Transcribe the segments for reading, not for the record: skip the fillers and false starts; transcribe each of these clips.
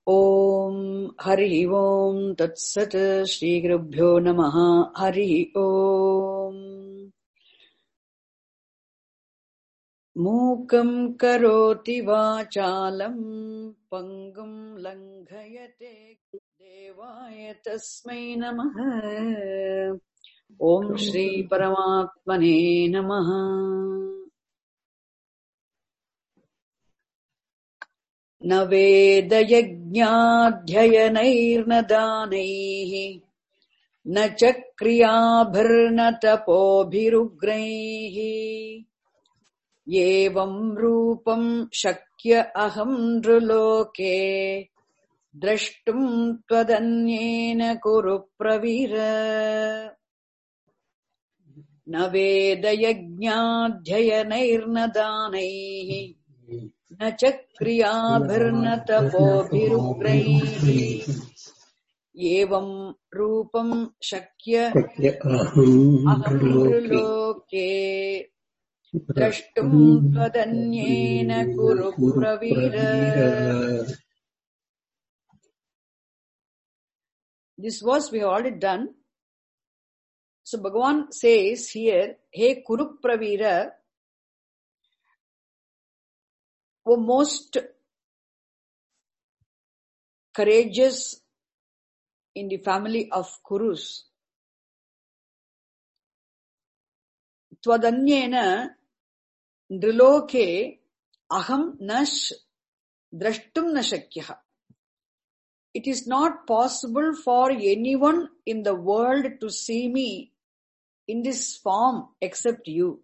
Om Hari Om Tat Sat Shri Gurubhyo Namaha Hari Om Mukam Karoti Vachalam Pangum Langhayate Devaya Tasmai Namaha Om Shri Paramatmane Namaha न वेदयज्ञाध्ययनैर्न दानैः न च क्रियाभिर्न तपोभिरुग्रैः एवं रूपं शक्य अहं नृलोके द्रष्टुं त्वदन्येन कुरु प्रवीर न वेदयज्ञाध्ययनैर्न दानैः न च क्रियाभिर्न तपोभिरुग्रैः एवं रूपं शक्य अहं नृलोके द्रष्टुं त्वदन्येन कुरु Pravir. This verse we have already done. So Bhagavan says here, Hey Kuru Pravira, O most courageous in the family of Kurus, Twadanyena Nriloke Aham Nash Drashtum Nashakyaha. It is not possible for anyone in the world to see me in this form except you.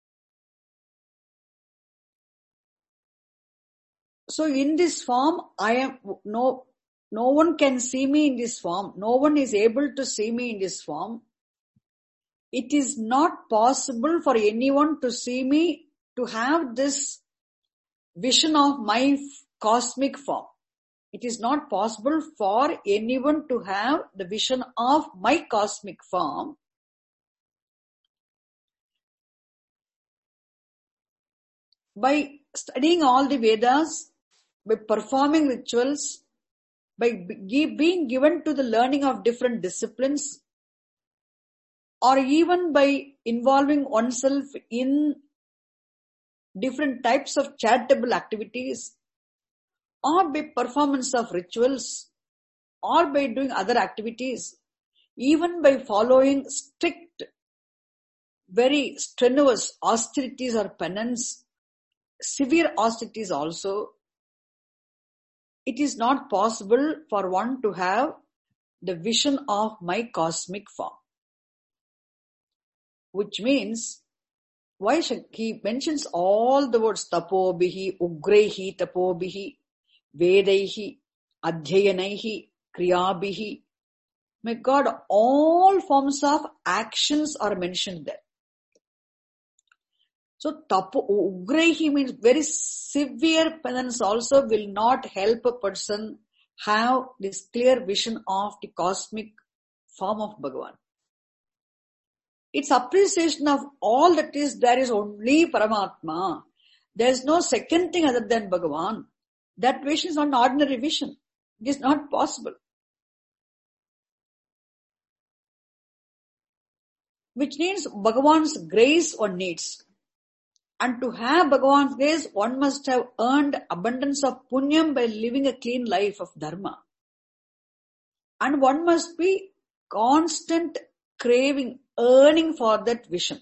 So in this form, no one can see me in this form. No one is able to see me in this form. It is not possible for anyone to see me, to have this vision of my cosmic form. It is not possible for anyone to have the vision of my cosmic form. By studying all the Vedas, by performing rituals, by being given to the learning of different disciplines, or even by involving oneself in different types of charitable activities, or by performance of rituals, or by doing other activities, even by following strict, very strenuous austerities or penance, severe austerities also, it is not possible for one to have the vision of my cosmic form. Which means, why he mentions all the words tapobihi, ugrehi, tapobihi, vedaihi, adhyayanaihi, kriyabihi. My God, all forms of actions are mentioned there. So ugrehi means very severe penance also will not help a person have this clear vision of the cosmic form of Bhagavan. Its appreciation of all that is there is only Paramatma. There is no second thing other than Bhagavan. That vision is not an ordinary vision. It is not possible. Which means Bhagavan's grace one needs. And to have Bhagavan's grace, one must have earned abundance of punyam by living a clean life of dharma. And one must be constant craving, earning for that vision.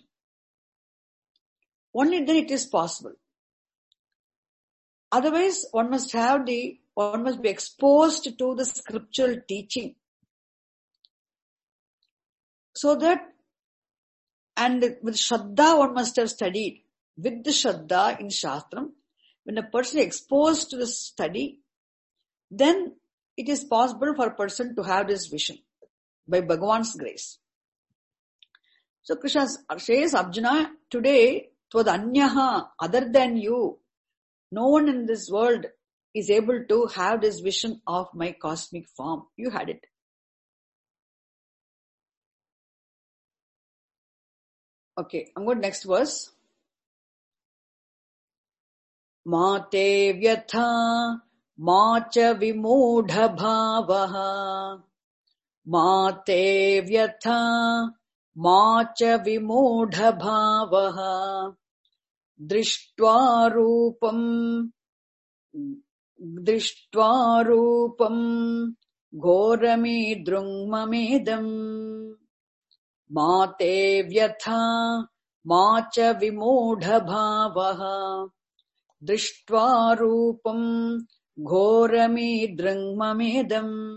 Only then it is possible. Otherwise, one must be exposed to the scriptural teaching. So that, and with Shraddha one must have studied. With the Shraddha in Shastram, when a person is exposed to the study, then it is possible for a person to have this vision by Bhagavan's grace. So Krishna says, Arjuna, today, Tvad Anyaha, other than you, no one in this world is able to have this vision of my cosmic form. You had it. Okay, I'm going to next verse. Mate vyatha Macha vimudha bhavaha. Mate vyatha. Macha vimudha bhavaha. Drishtva rupam ghorami drungmamedam. Mate vyatha macha vimudha bhavaha. Drishtva rupam ghorami drungmamedam.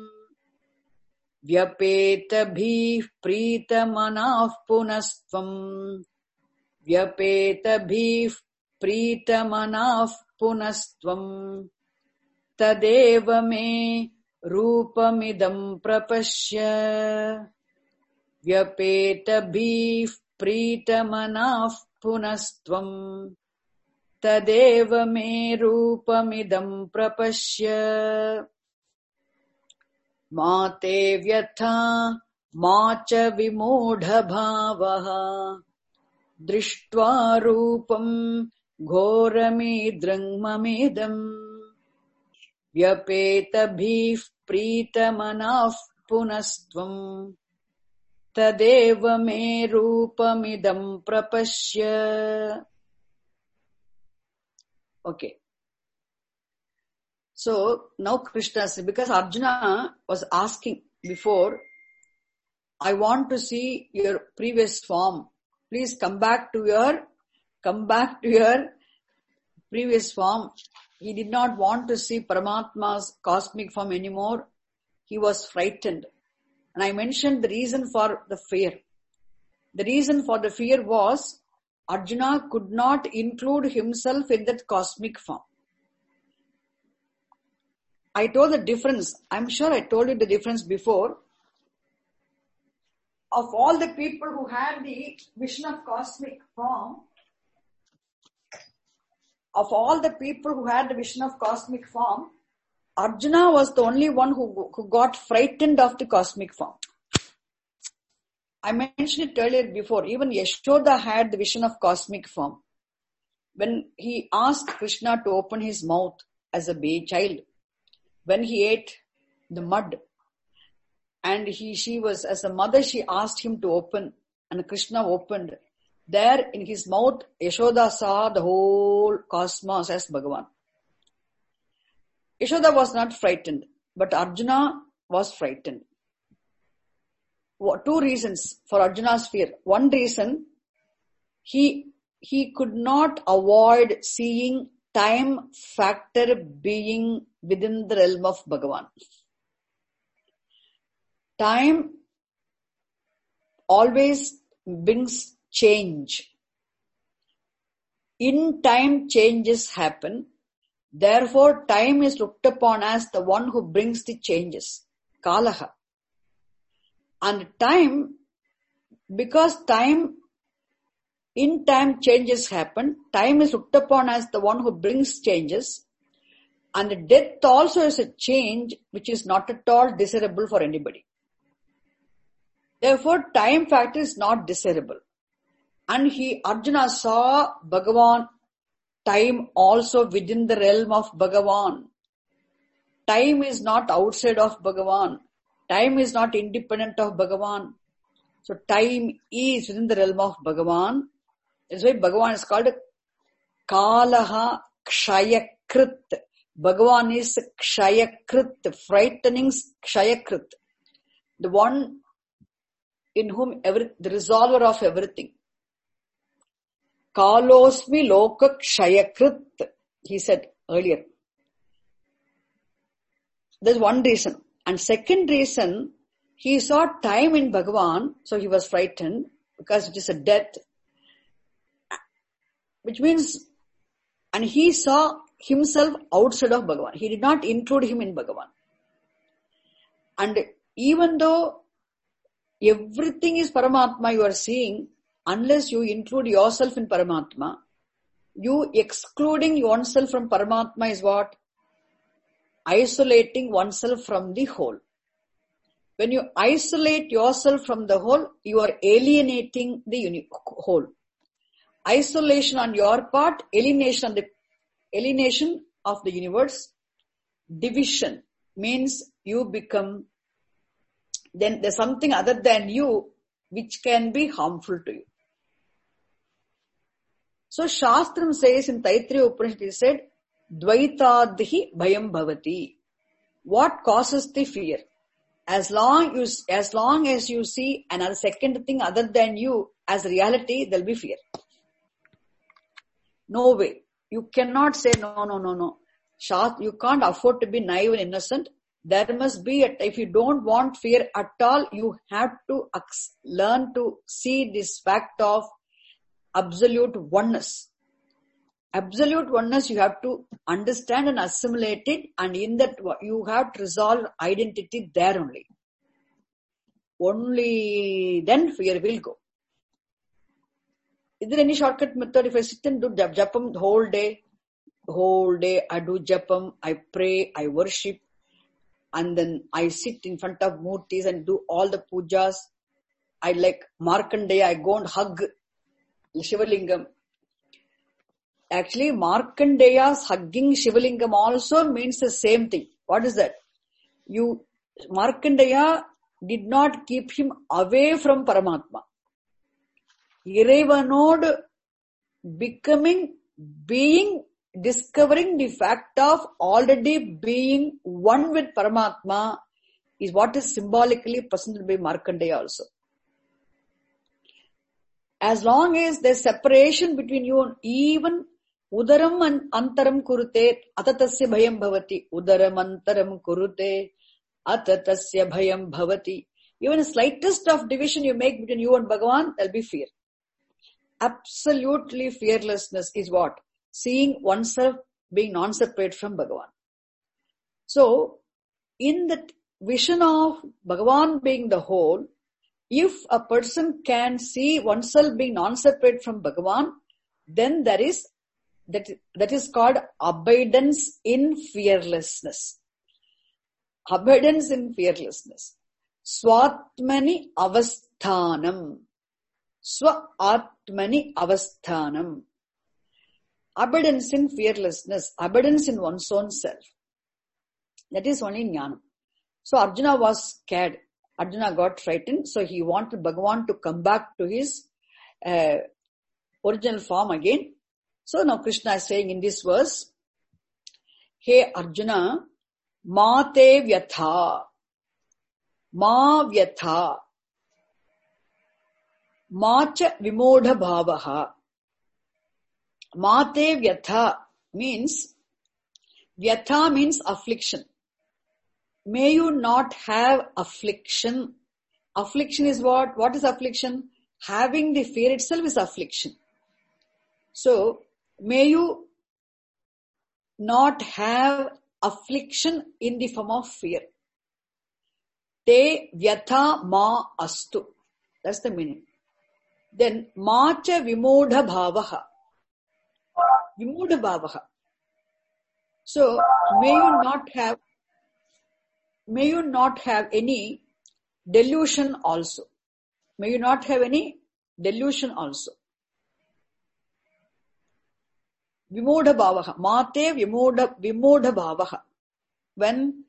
Vyapetabhi pritamanah punastvam. Vyapetabhi pritamanah punastvam. Tadeva me rupamidam prapashya. Vyapetabhi pritamanah punastvam. Tadeva me rupamidam prapashya. Mate vyatha macha vimudha bhavaha. Drishtva rupam ghorami drangmamedam. Vyapetabhi pritamanah punastvam. Tadeva me rupamidam prapashya. Okay. So now Krishna said, because Arjuna was asking before, I want to see your previous form. Please come back to your previous form. He did not want to see Paramatma's cosmic form anymore. He was frightened. And I mentioned the reason for the fear. The reason for the fear was Arjuna could not include himself in that cosmic form. I told the difference. I'm sure I told you the difference before. Of all the people who had the vision of cosmic form, Arjuna was the only one who got frightened of the cosmic form. I mentioned it earlier before. Even Yashoda had the vision of cosmic form. When he asked Krishna to open his mouth as a baby child, when he ate the mud, and she was, as a mother, she asked him to open, and Krishna opened. There in his mouth, Yashoda saw the whole cosmos as Bhagavan. Yashoda was not frightened, but Arjuna was frightened. Two reasons for Arjuna's fear. One reason, he could not avoid seeing time factor being within the realm of Bhagavan. Time always brings change. In time, changes happen. Therefore, time is looked upon as the one who brings the changes. Kalaha. And time, because in time changes happen, time is looked upon as the one who brings changes. And death also is a change which is not at all desirable for anybody. Therefore, time factor is not desirable. And Arjuna saw Bhagavan, time also within the realm of Bhagavan. Time is not outside of Bhagavan. Time is not independent of Bhagavan. So time is within the realm of Bhagavan. That's why Bhagavan is called Kalaha Kshayakrit. Bhagavan is Kshayakrit, frightening Kshayakrit. The one in whom the resolver of everything. Kalosmi Loka Kshayakrit, he said earlier. There's one reason. And second reason, he saw time in Bhagavan, so he was frightened because it is a death. Which means, and he saw himself outside of Bhagavan. He did not include him in Bhagavan. And even though everything is Paramatma you are seeing, unless you include yourself in Paramatma, you excluding oneself from Paramatma is what? Isolating oneself from the whole. When you isolate yourself from the whole, you are alienating the whole. Isolation on your part, alienation of the universe. division means you become, then there's something other than you which can be harmful to you. So Shastram says in Taittiriya Upanishad, he said, Dvaitadhi bhayam bhavati. What causes the fear? As long as you see another second thing other than you as reality, there'll be fear. No way. You cannot say no. You can't afford to be naive and innocent. There must be, if you don't want fear at all, you have to learn to see this fact of absolute oneness. Absolute oneness you have to understand and assimilate it, and in that you have to resolve identity there only. Only then fear will go. Is there any shortcut method? If I sit and do japam the whole day I do japam, I pray, I worship, and then I sit in front of murtis and do all the pujas. I like Markandeya, I go and hug Shivalingam. Actually, Markandeya's hugging Shivalingam also means the same thing. What is that? Markandeya did not keep him away from Paramatma. Irevanod discovering the fact of already being one with Paramatma is what is symbolically presented by Markandeya also. As long as there's separation between you and even Udaram and Antaram kurute atatasya bhayam bhavati. Udaram Antaram kurute atatasya bhayam bhavati. Even the slightest of division you make between you and Bhagavan, there'll be fear. Absolutely fearlessness is what? Seeing oneself being non-separate from Bhagavan. So, in the vision of Bhagavan being the whole, if a person can see oneself being non-separate from Bhagavan, then that is called abidance in fearlessness. Abidance in fearlessness. Swatmani avasthanam. Swatmani avasthanam. Abidance in fearlessness. Abidance in one's own self. That is only jnanam. So Arjuna was scared. Arjuna got frightened. So he wanted Bhagavan to come back to his original form again. So now Krishna is saying in this verse, Hey Arjuna, ma te vyatha, ma vyatha, ma cha vimodha bhavaha. Ma te vyatha means affliction. May you not have affliction. Affliction is what? What is affliction? Having the fear itself is affliction. So, may you not have affliction in the form of fear. Te vyatha ma astu. That's the meaning. Then, ma cha vimodha bhavaha. Vimodha bhavaha. So, may you not have any delusion also. May you not have any delusion also. Vimodha bhavaha. Mate vimodha bhavaha. When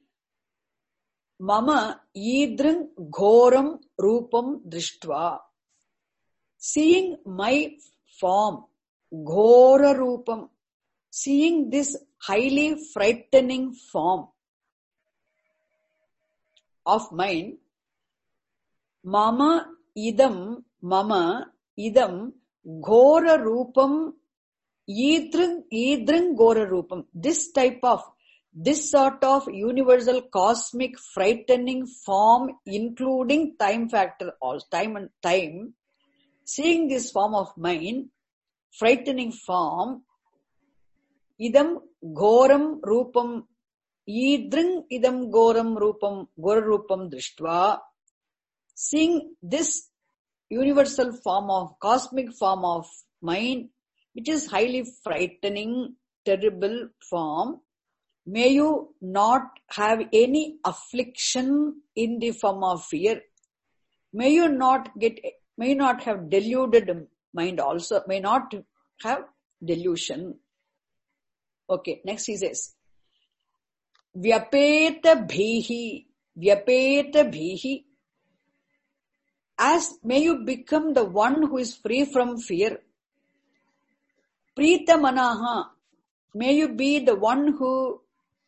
mama idrang ghoram rupam drishtva. Seeing my form, ghora rupam. Seeing this highly frightening form of mine, mama idam ghora rupam idrang ghora rupam. This sort of universal cosmic frightening form, including time factor, all time and time, seeing this form of mine, frightening form, idam ghoram rupam, idrang idam ghoram rupam, ghora rupam drishtva, seeing this universal form of, cosmic form of mind, which is highly frightening, terrible form, may you not have any affliction in the form of fear. May you not have deluded mind also, may not have delusion. Okay, next he says, Vyapeta bhihi. As may you become the one who is free from fear. Prita manaha. May you be the one who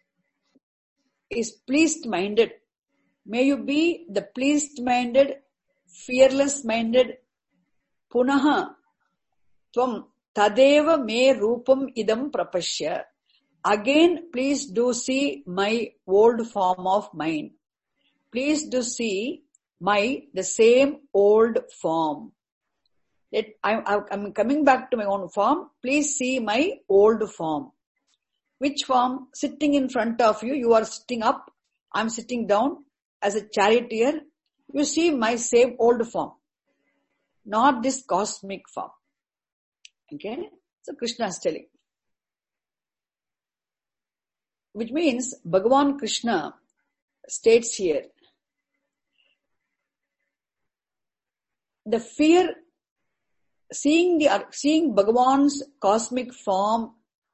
is pleased-minded. May you be the pleased-minded, fearless-minded. Punaha. Tvam tadeva me rupam idam prapashya. Again, please do see my old form of mind. Please do see the same old form. I'm coming back to my own form. Please see my old form. Which form? Sitting in front of you. You are sitting up. I'm sitting down as a charioteer. You see my same old form. Not this cosmic form. Okay? So Krishna is telling. Which means Bhagavan Krishna states here, the fear, seeing Bhagavan's cosmic form,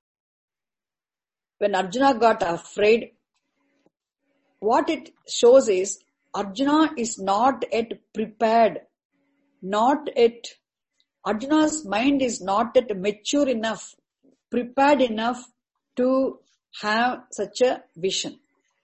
when Arjuna got afraid, what it shows is Arjuna is not yet prepared, Arjuna's mind is not yet mature enough, prepared enough to have such a vision.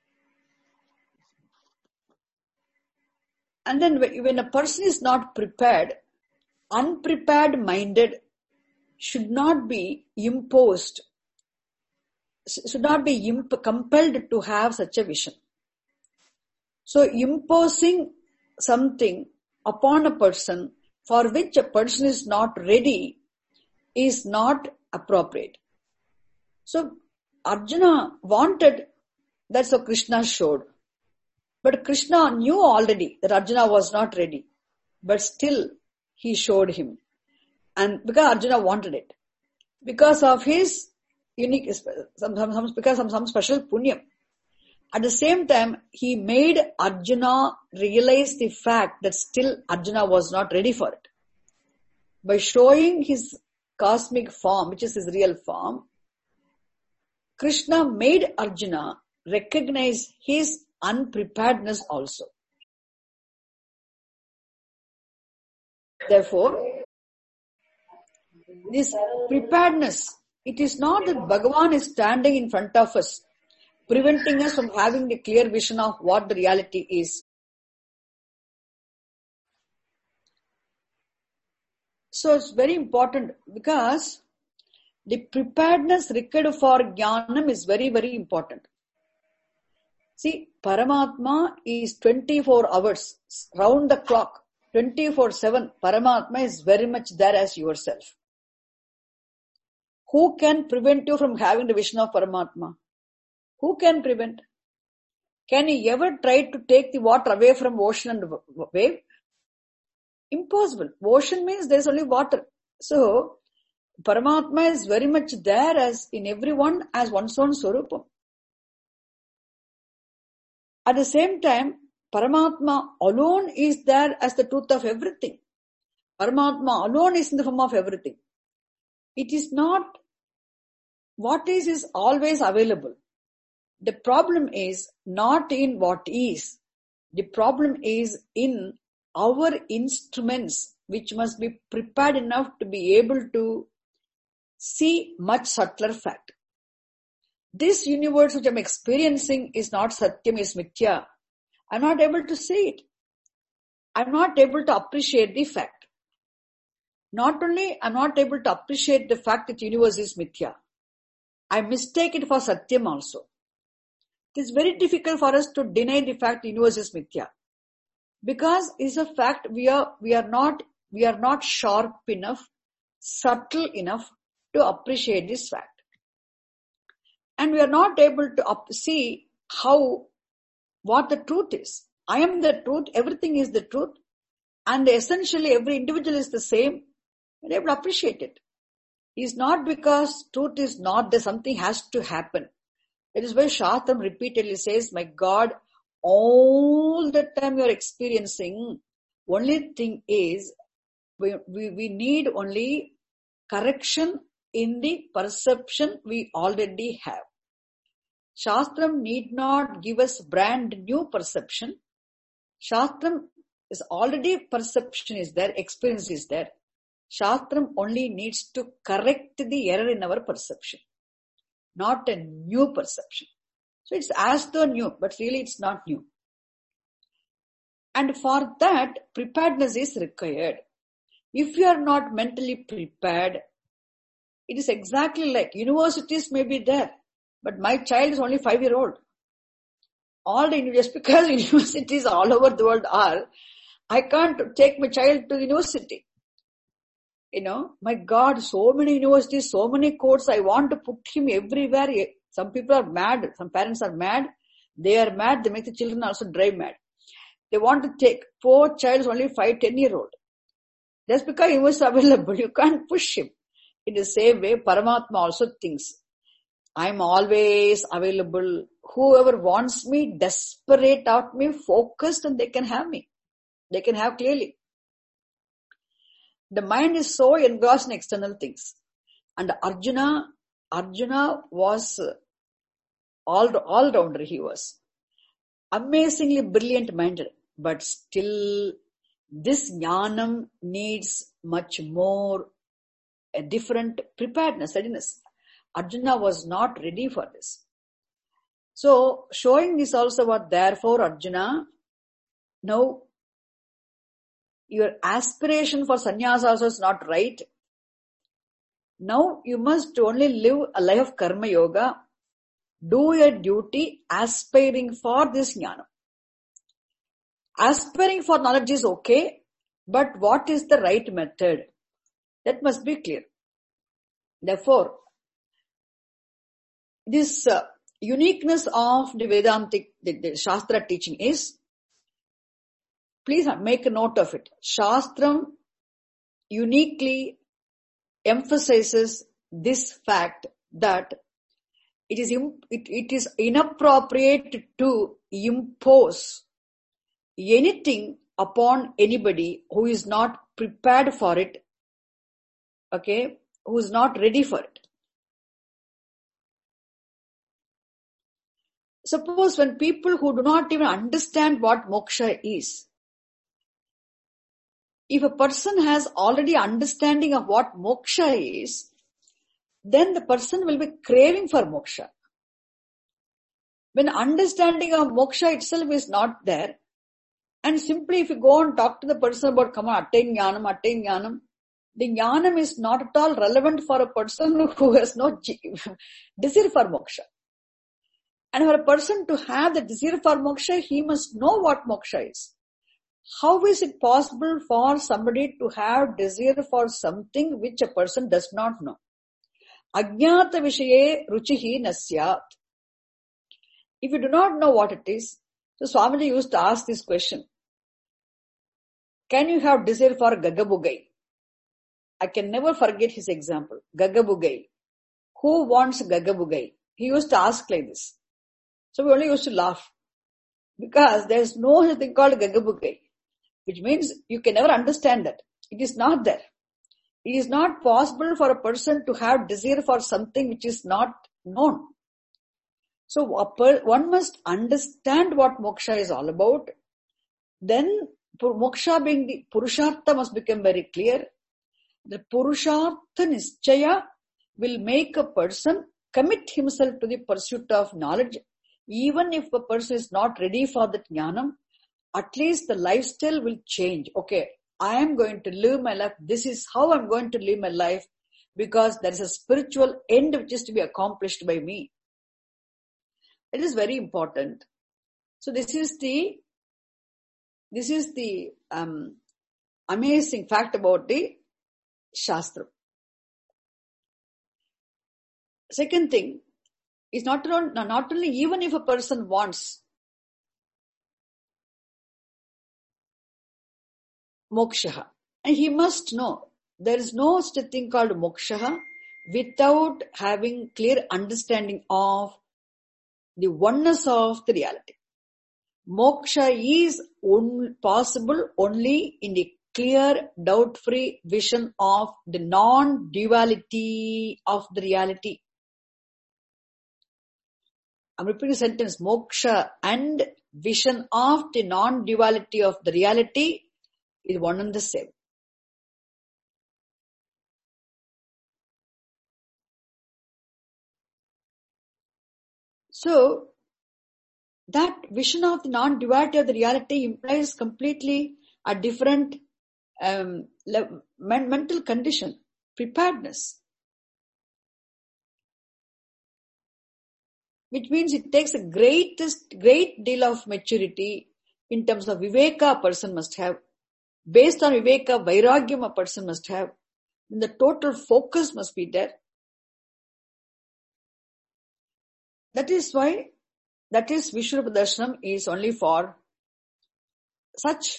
And then when a person is not prepared, unprepared minded should not be imposed, should not be compelled to have such a vision. So imposing something upon a person for which a person is not ready is not appropriate. So Arjuna wanted, that's what Krishna showed. But Krishna knew already that Arjuna was not ready. But still he showed him. And because Arjuna wanted it. Because of his unique, because of some special punyam. At the same time, he made Arjuna realize the fact that still Arjuna was not ready for it. By showing his cosmic form, which is his real form, Krishna made Arjuna recognize his unpreparedness also. Therefore, this preparedness, it is not that Bhagavan is standing in front of us, preventing us from having a clear vision of what the reality is. So it's very important because the preparedness required for Jnanam is very, very important. See, Paramatma is 24 hours, round the clock, 24/7. Paramatma is very much there as yourself. Who can prevent you from having the vision of Paramatma? Who can prevent? Can you ever try to take the water away from ocean and wave? Impossible. Ocean means there is only water. So, Paramatma is very much there as in everyone as one's own Swarupam. At the same time, Paramatma alone is there as the truth of everything. Paramatma alone is in the form of everything. It is not, what is always available. The problem is not in what is. The problem is in our instruments, which must be prepared enough to be able to see much subtler fact. This universe which I'm experiencing is not Satyam, is Mithya. I'm not able to see it. I'm not able to appreciate the fact. Not only I'm not able to appreciate the fact that the universe is Mithya, I mistake it for Satyam also. It is very difficult for us to deny the fact the universe is Mithya. Because it's a fact we are not sharp enough, subtle enough to appreciate this fact. And we are not able to see what the truth is. I am the truth, everything is the truth, and essentially every individual is the same. We are able to appreciate it. It is not because truth is not there, something has to happen. It is why Shastram repeatedly says, my God, all the time you are experiencing, only thing is, we need only correction in the perception we already have. Shastram need not give us brand new perception. Shastram is already perception is there, experience is there. Shastram only needs to correct the error in our perception, not a new perception. So it's as though new, but really it's not new. And for that, preparedness is required. If you are not mentally prepared, it is exactly like universities may be there, but my child is only 5-year-old. Just because universities all over the world are, I can't take my child to university. My God, so many universities, so many courses, I want to put him everywhere. Some people are mad, some parents are mad, they are mad, they make the children also drive mad. They want to take, poor child is only 5-10-year-old. Just because he was available, you can't push him. In the same way, Paramatma also thinks, I'm always available. Whoever wants me, desperate out me, focused, and they can have me. They can have clearly. The mind is so engrossed in external things. And Arjuna was all-rounder he was. Amazingly brilliant minded. But still, this jnanam needs much more a different preparedness, readiness. Arjuna was not ready for this. So, showing this also what therefore Arjuna, now your aspiration for sannyasa also is not right. Now you must only live a life of karma yoga, do your duty aspiring for this jnana. Aspiring for knowledge is okay, but what is the right method? That must be clear. Therefore, this uniqueness of the Vedantic, the Shastra teaching is, please make a note of it. Shastram uniquely emphasizes this fact that it is inappropriate to impose anything upon anybody who is not prepared for it, okay, who is not ready for it. Suppose when people who do not even understand what moksha is, if a person has already understanding of what moksha is, then the person will be craving for moksha. When understanding of moksha itself is not there, and simply if you go and talk to the person about, come on, attain jnanam, the jnanam is not at all relevant for a person who has no desire for moksha. And for a person to have the desire for moksha, he must know what moksha is. How is it possible for somebody to have desire for something which a person does not know? Ajnata vishaye ruchihi nasyat. If you do not know what it is, so Swamiji used to ask this question. Can you have desire for Gagabugai? I can never forget his example. Gagabugai. Who wants Gagabugai? He used to ask like this. So we only used to laugh. Because there is no thing called Gagabugai. Which means you can never understand that. It is not there. It is not possible for a person to have desire for something which is not known. So one must understand what moksha is all about. Then moksha being the Purushartha must become very clear. The Purushartha Nischaya will make a person commit himself to the pursuit of knowledge. Even if a person is not ready for that jnanam, at least the lifestyle will change. Okay, I am going to live my life. This is how I'm going to live my life, because there is a spiritual end which is to be accomplished by me. It is very important. So this is the amazing fact about the Shastra. Second thing is not only even if a person wants moksha, and he must know there is no such thing called moksha without having clear understanding of the oneness of the reality. Moksha is possible only in the clear, doubt-free vision of the non-duality of the reality. I'm repeating the sentence, moksha and vision of the non-duality of the reality is one and the same. So, that vision of the non-duality of the reality implies completely a different mental condition, preparedness. Which means it takes a great deal of maturity in terms of viveka a person must have. Based on viveka, vairagyam a person must have. And the total focus must be there. That is why, that is Vishwarupa Darshanam is only for such,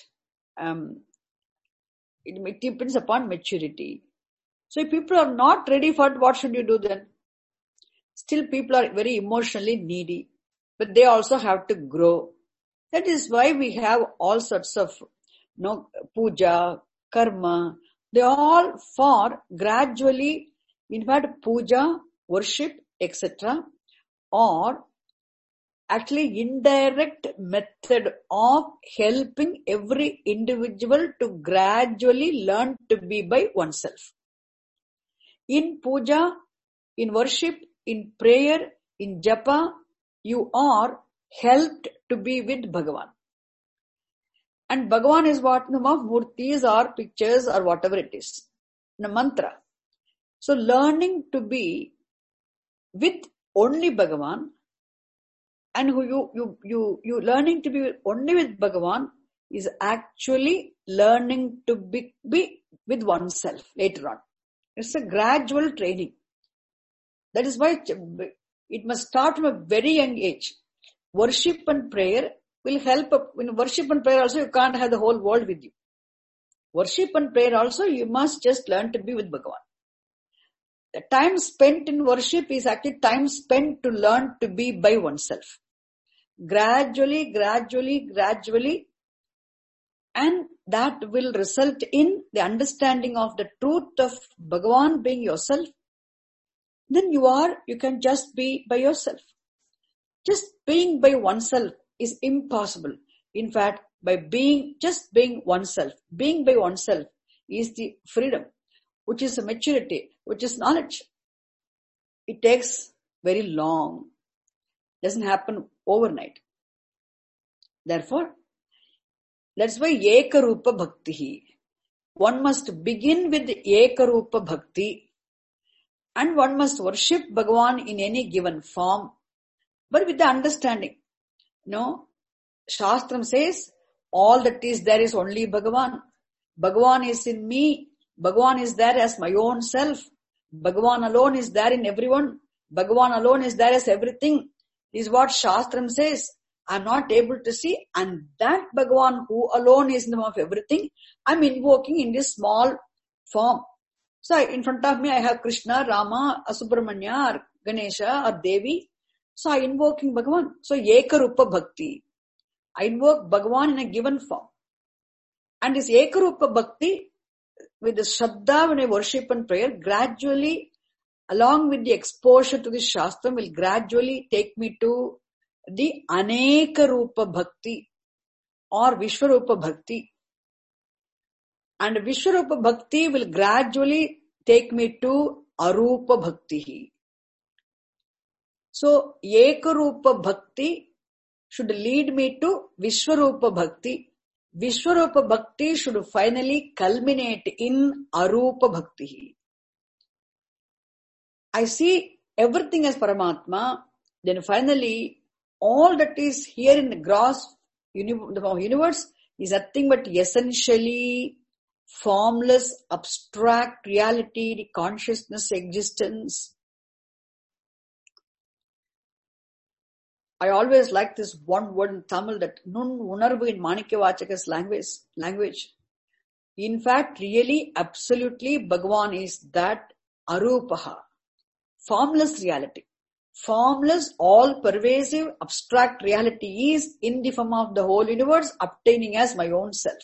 it depends upon maturity. So if people are not ready for it, what should you do then? Still people are very emotionally needy, but they also have to grow. That is why we have all sorts of puja, karma. They are all for gradually, in fact, puja, worship, etc. or actually indirect method of helping every individual to gradually learn to be by oneself. In puja, in worship, in prayer, in japa, you are helped to be with Bhagavan. And Bhagavan is what? Of murtis or pictures or whatever it is. The mantra. So learning to be with only Bhagavan, and you learning to be only with Bhagavan is actually learning to be with oneself later on. It's a gradual training. That is why it must start from a very young age. Worship and prayer will help. In worship and prayer also, you can't have the whole world with you. Worship and prayer also, you must just learn to be with Bhagavan. The time spent in worship is actually time spent to learn to be by oneself. Gradually, and that will result in the understanding of the truth of Bhagavan being yourself. Then you can just be by yourself. Just being by oneself is impossible. In fact, by being oneself is the freedom, which is a maturity, which is knowledge. It takes very long. Doesn't happen overnight. Therefore, that's why Ekarupa Bhakti. One must begin with Ekarupa Bhakti, and one must worship Bhagavan in any given form, but with the understanding. Shastram says, all that is there is only Bhagavan. Bhagavan is in me. Bhagavan is there as my own self. Bhagavan alone is there in everyone. Bhagavan alone is there as everything. Is what Shastram says. I am not able to see, and that Bhagavan who alone is in the form of everything, I am invoking in this small form. So in front of me I have Krishna, Rama, Subramanya, or Ganesha, or Devi. So I invoking Bhagavan. So Ekarupa Bhakti. I invoke Bhagavan in a given form. And this Ekarupa Bhakti, with the Shraddha when I worship and prayer, gradually, along with the exposure to the Shastra, will gradually take me to the Aneka Rupa Bhakti or Vishwarupa Bhakti. And Vishwarupa Bhakti will gradually take me to Arupa Bhakti. So, Ekarupa Bhakti should lead me to Vishwarupa Bhakti. Vishwarupa Bhakti should finally culminate in Arupa Bhakti. I see everything as Paramatma, then finally all that is here in the gross universe is nothing but essentially formless, abstract reality, the consciousness, existence. I always like this one word in Tamil, that nun unarvu in Manikyavachaka's language. In fact, really, absolutely, Bhagavan is that Arupaha, formless reality. Formless, all-pervasive, abstract reality is in the form of the whole universe, obtaining as my own self.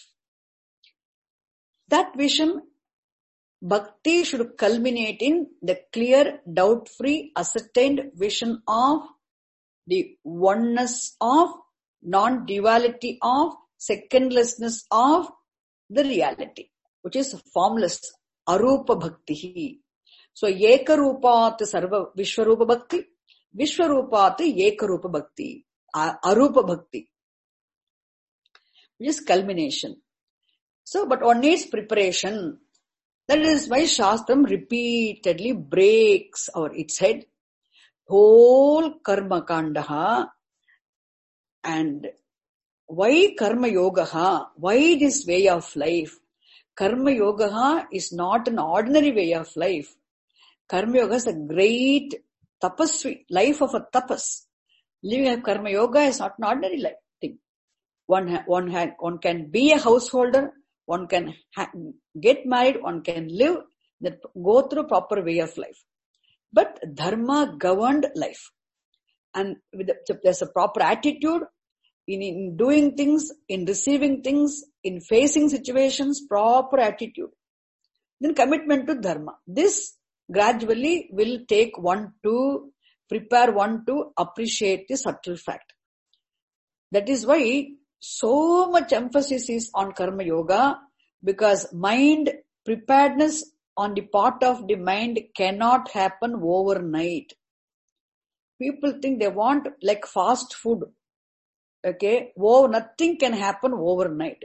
That vision, Bhakti should culminate in the clear, doubt-free, ascertained vision of the oneness of, non-duality of, secondlessness of the reality, which is formless, arupa bhakti. So, ekarupat sarva vishwarupa bhakti, vishwarupat ekarupa bhakti, arupa bhakti, which is culmination. So, but one needs preparation. That is why Shastram repeatedly breaks its head, whole karma kandaha, and why karma yogaha, why this way of life? Karma yogaha is not an ordinary way of life. Karma yoga is a great tapasvi, life of a tapas. Living a karma yoga is not an ordinary thing. One can be a householder, one can get married, one can live, go through proper way of life. But dharma governed life. And there's a proper attitude in doing things, in receiving things, in facing situations, proper attitude. Then commitment to dharma. This gradually will take one to prepare one to appreciate the subtle fact. That is why so much emphasis is on karma yoga, because mind preparedness on the part of the mind cannot happen overnight. People think they want like fast food. Okay, nothing can happen overnight.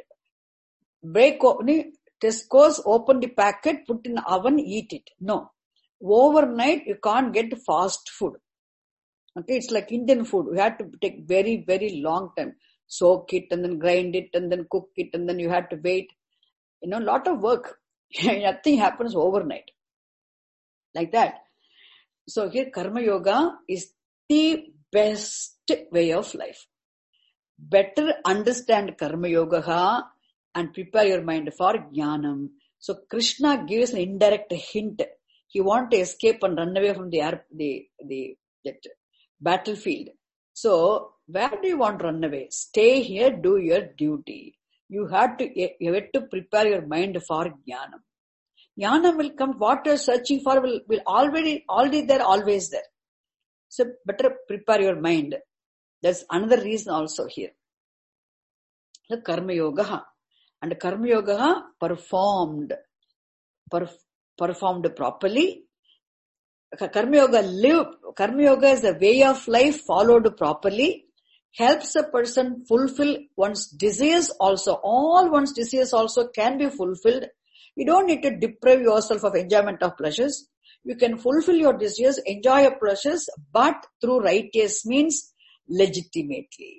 Tesco's, open the packet, put in the oven, eat it. No. Overnight, you can't get fast food. Okay, it's like Indian food. You have to take very, very long time. Soak it and then grind it and then cook it and then you have to wait. Lot of work. Nothing happens overnight. Like that. So here Karma Yoga is the best way of life. Better understand Karma Yoga and prepare your mind for Jnanam. So Krishna gives an indirect hint. He wants to escape and run away from that battlefield. So where do you want to run away? Stay here, do your duty. You have to prepare your mind for Jnanam. Jnanam will come. What you are searching for will already there, always there. So better prepare your mind. That's another reason also here. The Karma Yoga. And Karma Yoga performed properly. Karma Yoga is a way of life followed properly. Helps a person fulfill one's desires also. All one's desires also can be fulfilled. You don't need to deprive yourself of enjoyment of pleasures. You can fulfill your desires, enjoy your pleasures, but through righteous means, legitimately.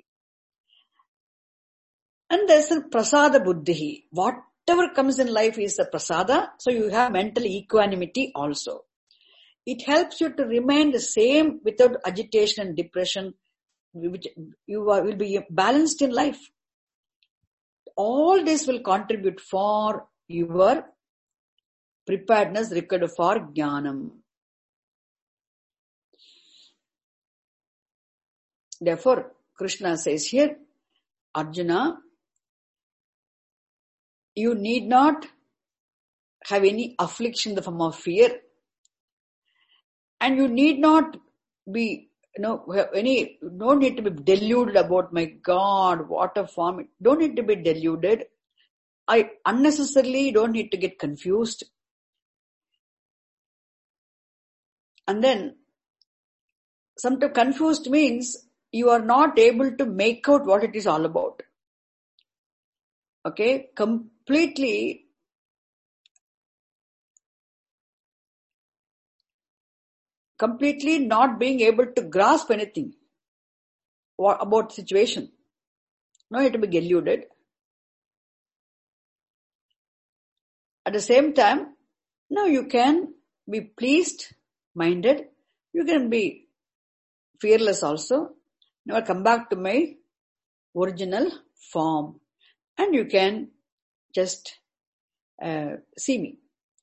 And there's a prasada buddhi. Whatever comes in life is a prasada, so you have mental equanimity also. It helps you to remain the same without agitation and depression, which you will be balanced in life. All this will contribute for your preparedness required for Jnanam. Therefore, Krishna says here, Arjuna, you need not have any affliction in the form of fear, and you need not be, no need to be deluded about, my God, what a form. Don't need to be deluded. Unnecessarily don't need to get confused. And then, sometimes confused means you are not able to make out what it is all about. Okay, completely not being able to grasp anything about the situation. No need to be deluded. At the same time, you can be pleased minded. You can be fearless also. Now I come back to my original form. And you can just see me.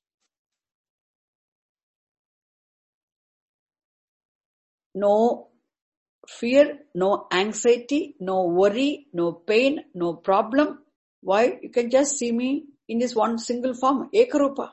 No fear, no anxiety, no worry, no pain, no problem. Why? You can just see me in this one single form, Ekarupa.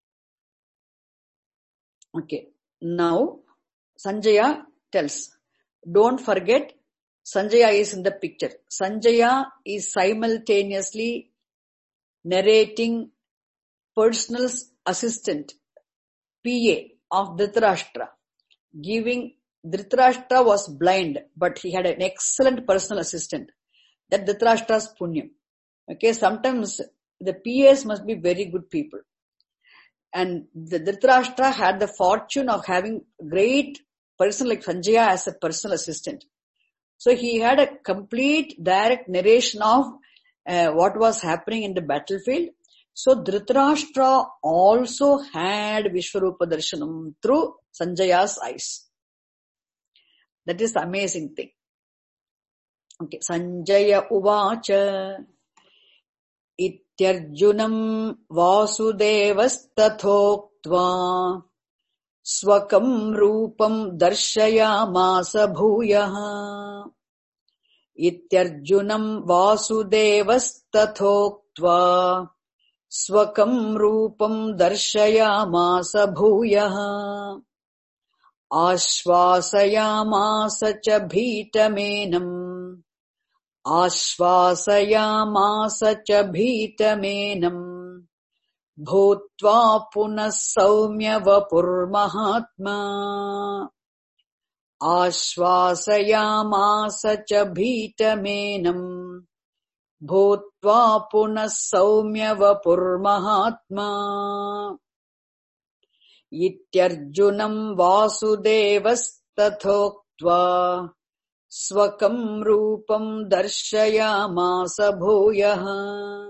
Okay. Now, Sanjaya tells, Don't forget, Sanjaya is in the picture. Sanjaya is simultaneously narrating personal assistant, PA of Dhritarashtra, giving Dhritarashtra was blind, but he had an excellent personal assistant. That Dhritarashtra's punyam. Okay, sometimes the PAs must be very good people. And the Dhritarashtra had the fortune of having great person like Sanjaya as a personal assistant. So he had a complete direct narration of what was happening in the battlefield. So Dhritarashtra also had Vishwarupa Darshanam through Sanjaya's eyes. That is the amazing thing. Okay, Sanjaya Uvacha Ityarjunam Vasudevastathoktva Swakam Rupam Darshayamasa Bhuyaha Ityarjunam Vasudevastathoktva Swakam Rupam Darshayamasa Bhuyaha Ashvasayamasa cha bhitamenam Ashvasayamasa cha bhitamenam Bhutva punah saumya vapur mahatma Ashvasayamasa cha bhitamenam Bhutva punah saumya vapur mahatma Ityarjunam Vasudevastathoktva Swakam Rupam Darshayamasa Bhuyaha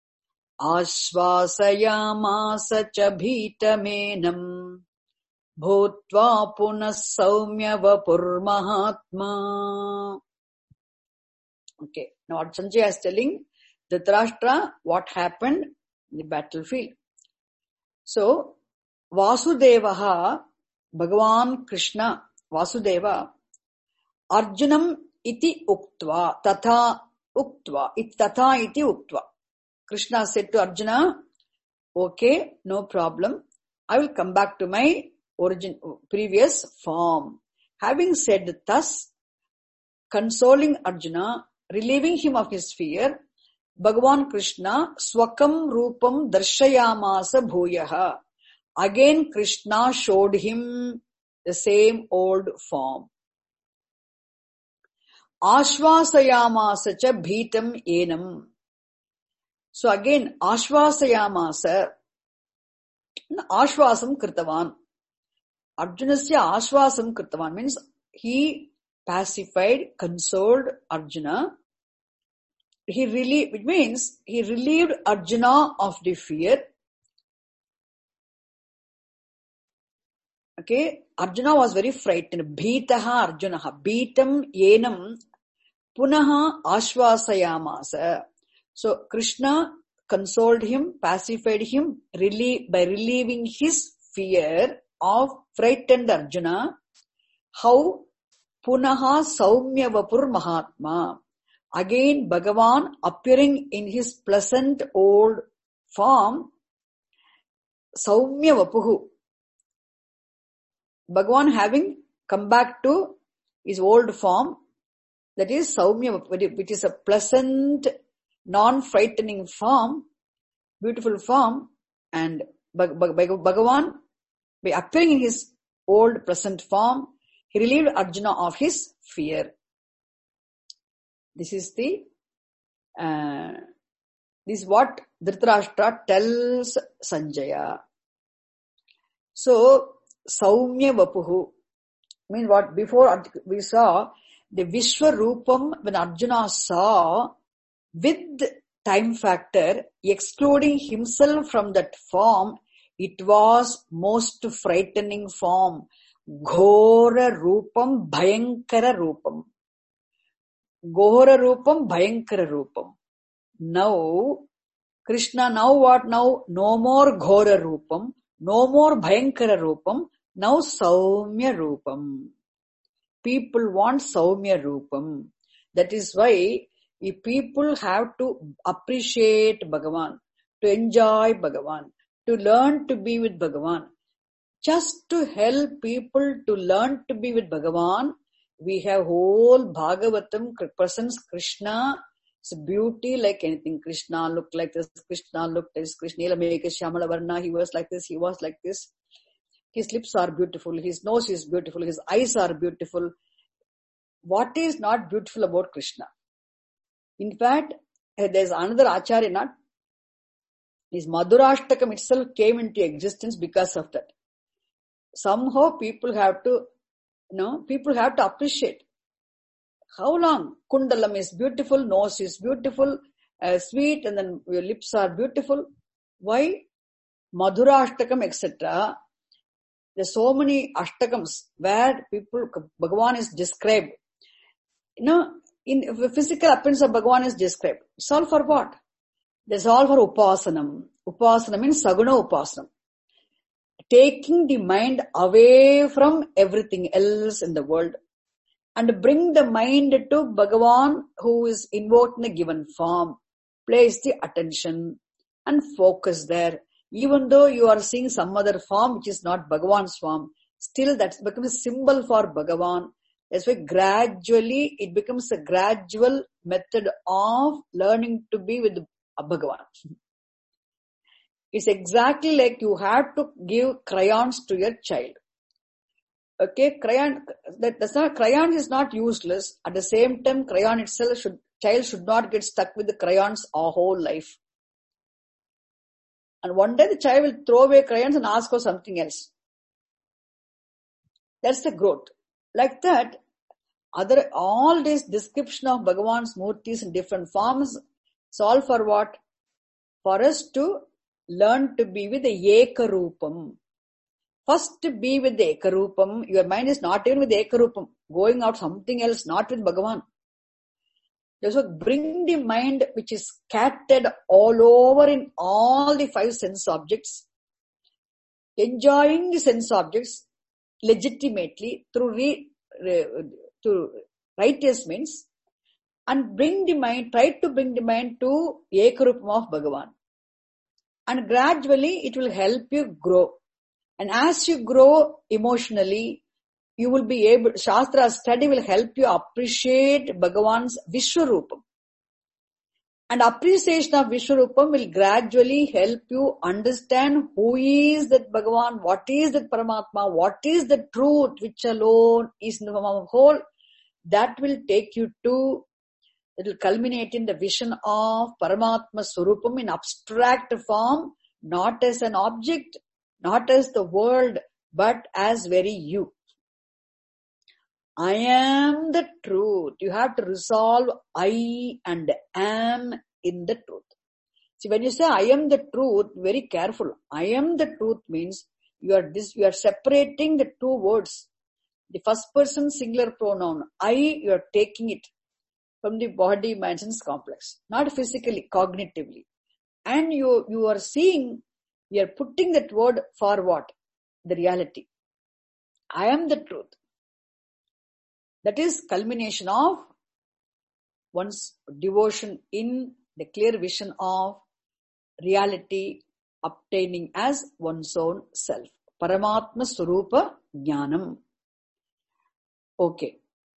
Ashvasayamasa cha bhitamenam Bhutva punah saumya vapur mahatma. Okay, now what Sanjaya is telling Dhritarashtra what happened in the battlefield. So, Vasudevaha, Bhagavan Krishna, Vasudeva, Arjunam iti uktva, tatha uktva, tatha iti uktva. Krishna said to Arjuna, okay, no problem. I will come back to my previous form. Having said thus, consoling Arjuna, relieving him of his fear, Bhagavan Krishna, Swakam Rupam Darshayamasa Bhuyaha. Again Krishna showed him the same old form. Ashvasayamasa cha bhitam enam. So again, Ashvasayamasa, Ashvasam kritavan. Arjunasya Ashvasam kritavan means he pacified, consoled Arjuna. Which means he relieved Arjuna of the fear. Okay, Arjuna was very frightened. Bhitaha Arjunaha. Bhitam yenam punaha ashvasayamasa. So Krishna consoled him, pacified him, by relieving his fear of frightened Arjuna. How? Punaha saumya vapur mahatma. Again Bhagavan appearing in his pleasant old form. Saumya vapuhu. Bhagavan having come back to his old form, that is Saumya, which is a pleasant, non-frightening form, beautiful form, and Bhagavan, by appearing in his old present form, he relieved Arjuna of his fear. This is what Dhritarashtra tells Sanjaya. So, Saumya Vapuhu means what? Before we saw the Vishwarupam, when Arjuna saw with time factor, excluding himself from that form, it was most frightening form. Ghora Rupam, Bhayankara Rupam. Ghora Rupam, Bhayankara Rupam. Now, Krishna, now what now? No more Ghora Rupam. No more Bhayankara Rupam, now Saumya Rupam. People want Saumya Rupam. That is why people have to appreciate Bhagavan, to enjoy Bhagavan, to learn to be with Bhagavan. Just to help people to learn to be with Bhagavan, We have whole Bhagavatam presents Krishna. It's beauty like anything. Krishna looked like this, Krishna looked like this, Krishna Nilameka Shyamala Varna, he was like this, he was like this. His lips are beautiful, his nose is beautiful, his eyes are beautiful. What is not beautiful about Krishna? In fact, there's another Acharya, not his Madhurashtakam itself came into existence because of that. Somehow people have to appreciate. How long? Kundalam is beautiful, nose is beautiful, sweet, and then your lips are beautiful. Why? Madhurashtakam, etc. There's so many ashtakams where Bhagavan is described. In physical appearance of Bhagavan is described. It's all for what? It's all for upasanam. Upasana means saguna upasanam. Taking the mind away from everything else in the world and bring the mind to Bhagavan who is invoked in a given form. Place the attention and focus there. Even though you are seeing some other form which is not Bhagavan's form, still that becomes a symbol for Bhagavan. That's why gradually it becomes a gradual method of learning to be with Bhagavan. It's exactly like you have to give crayons to your child. Okay, crayon is not useless. At the same time, crayon itself child should not get stuck with the crayons our whole life. And one day the child will throw away crayons and ask for something else. That's the growth. Like that, all this description of Bhagavan's murtis in different forms, it's all for what? For us to learn to be with the Ekarupam. First to be with the Ekarupam. Your mind is not even with the Ekarupam. Going out something else, not with Bhagavan. So bring the mind which is scattered all over in all the 5 sense objects, enjoying the sense objects legitimately through righteous means, and try to bring the mind to Ekarupam of Bhagavan. And gradually it will help you grow. And as you grow emotionally, you will be able, Shastra study will help you appreciate Bhagavan's Vishwarupam. And appreciation of Vishwarupam will gradually help you understand who is that Bhagavan, what is that Paramatma, what is the truth which alone is in the form of whole. That will take you to, it will culminate in the vision of Paramatma Swarupam in abstract form, not as an object, not as the world, but as very you. I am the truth. You have to resolve I and am in the truth. See, when you say I am the truth, very careful. I am the truth means you are separating the two words. The first person singular pronoun, I, you are taking it from the body, mind, sense complex. Not physically, cognitively. And you are seeing, you are putting that word for what? The reality. I am the truth. That is culmination of one's devotion in the clear vision of reality obtaining as one's own self. Paramatma Swarupa Jnanam. Okay.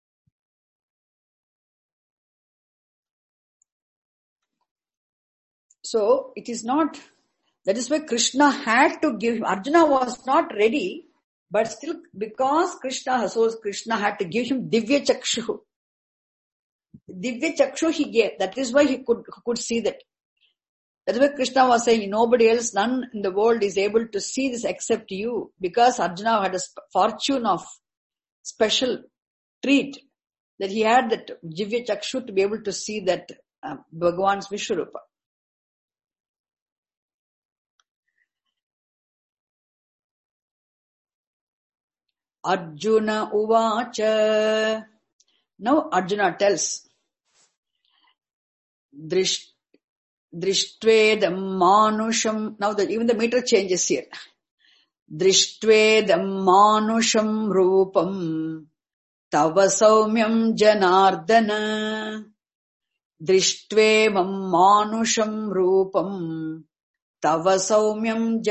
So it is not, that is why Krishna had to give him, Arjuna was not ready, but still because Krishna had to give him Divya Chakshu. Divya Chakshu he gave. That is why he could see that. That is why Krishna was saying, nobody else, none in the world is able to see this except you. Because Arjuna had a fortune of special treat, that he had that Divya Chakshu to be able to see that Bhagavan's Vishwarupa. Arjuna Uvacha. Now Arjuna tells, Drishtvedam Manusham. Now even the meter changes here. Drishtvedam Manusham Rupam Tava Saumyam Janardana. Drishtvedam Manusham Rupam Tava Saumyam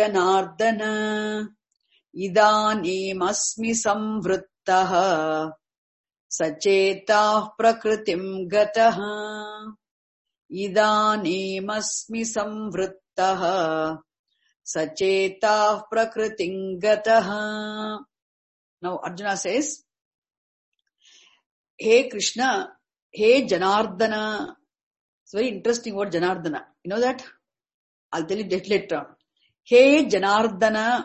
Janardana. Idanim asmi samvrittaha Sachetah prakritim gataha idanemasmi samvrittaha Sachetah prakritim gataha. Now Arjuna says, Hey Krishna, Hey Janardana. It's very interesting word Janardana. You know that? I'll tell you that later. Hey Janardana.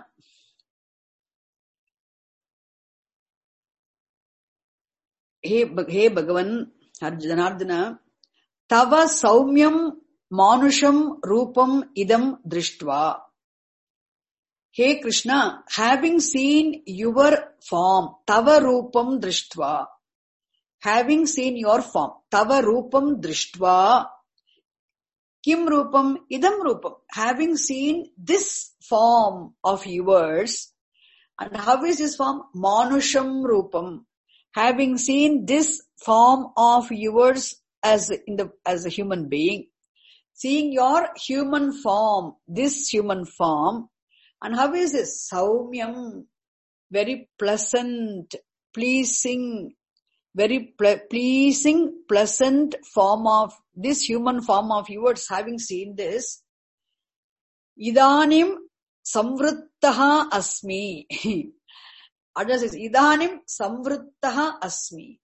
Hey Bhagavan, Janardana. Tava saumyam manusham rupam idam drishtva. Hey Krishna, having seen your form, tava rupam drishtva. Having seen your form, tava rupam drishtva. Kim rupam, idam rupam. Having seen this form of yours, and how is this form? Manusham rupam. Having seen this form of yours as a human being, seeing your human form, this human form, and how is this? Saumyam, very pleasant, pleasing, very pleasing, pleasant form of this human form of yours, having seen this, idanim samvrittaha asmi. Arjuna says, idanim samvrittaha asmi.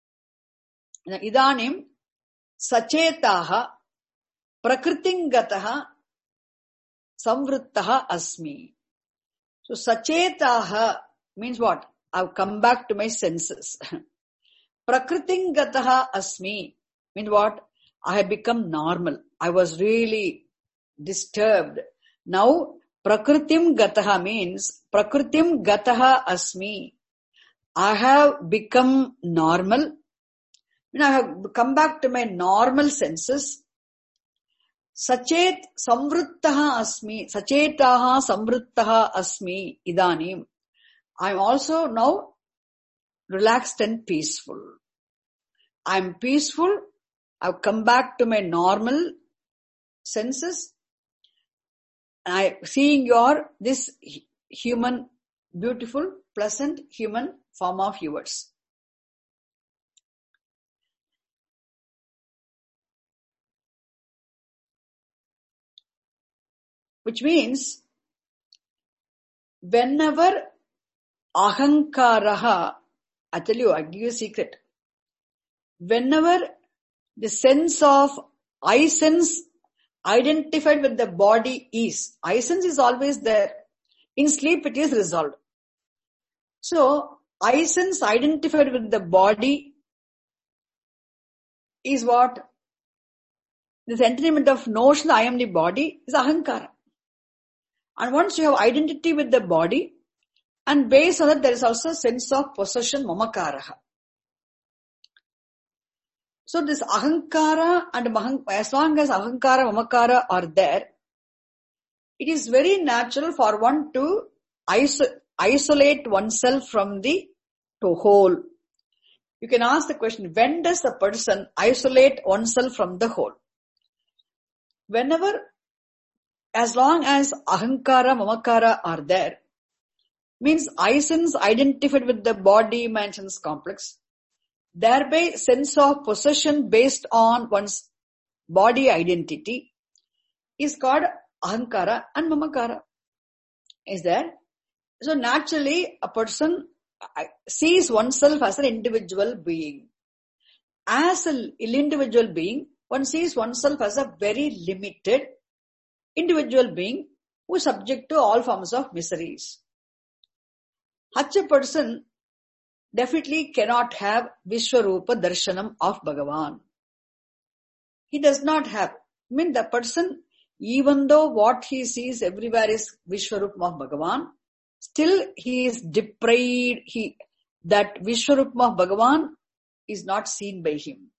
Idanim sachetaha prakritim gataha samvrittaha asmi. So sachetaha means what? I've come back to my senses. Prakritim gataha asmi means what? I have become normal. I was really disturbed. Now, prakritim gataha means prakritim gataha asmi. I have become normal. When I have come back to my normal senses. Sachet samvrittaha asmi. Sachetaha samvrittaha asmi idanim. I am also now relaxed and peaceful. I am peaceful. I have come back to my normal senses. I seeing this human, beautiful, pleasant human form of yours. Which means, whenever ahankaraha, I tell you, I give you a secret. Whenever the sense of I sense identified with the body is, I sense is always there. In sleep it is resolved. So, I sense identified with the body is what? This entitlement of notion I am the body is ahankara. And once you have identity with the body, and based on that there is also a sense of possession, mamakaraha. So this ahankara and as long as ahankara, mamakara are there, it is very natural for one to isolate oneself from the whole. You can ask the question, when does a person isolate oneself from the whole? Whenever, as long as ahankara, mamakara are there, means I sense identified with the body, mind, sense complex, thereby sense of possession based on one's body identity is called ahankara and mamakara. Is there? So naturally a person sees oneself as an individual being. As an individual being, one sees oneself as a very limited individual being who is subject to all forms of miseries. Such a person definitely cannot have Vishwarupa Darshanam of Bhagavan. He does not have. I mean, the person, even though what he sees everywhere is Vishwarupa of Bhagavan, still he is deprived. That Vishwarupa of Bhagavan is not seen by him.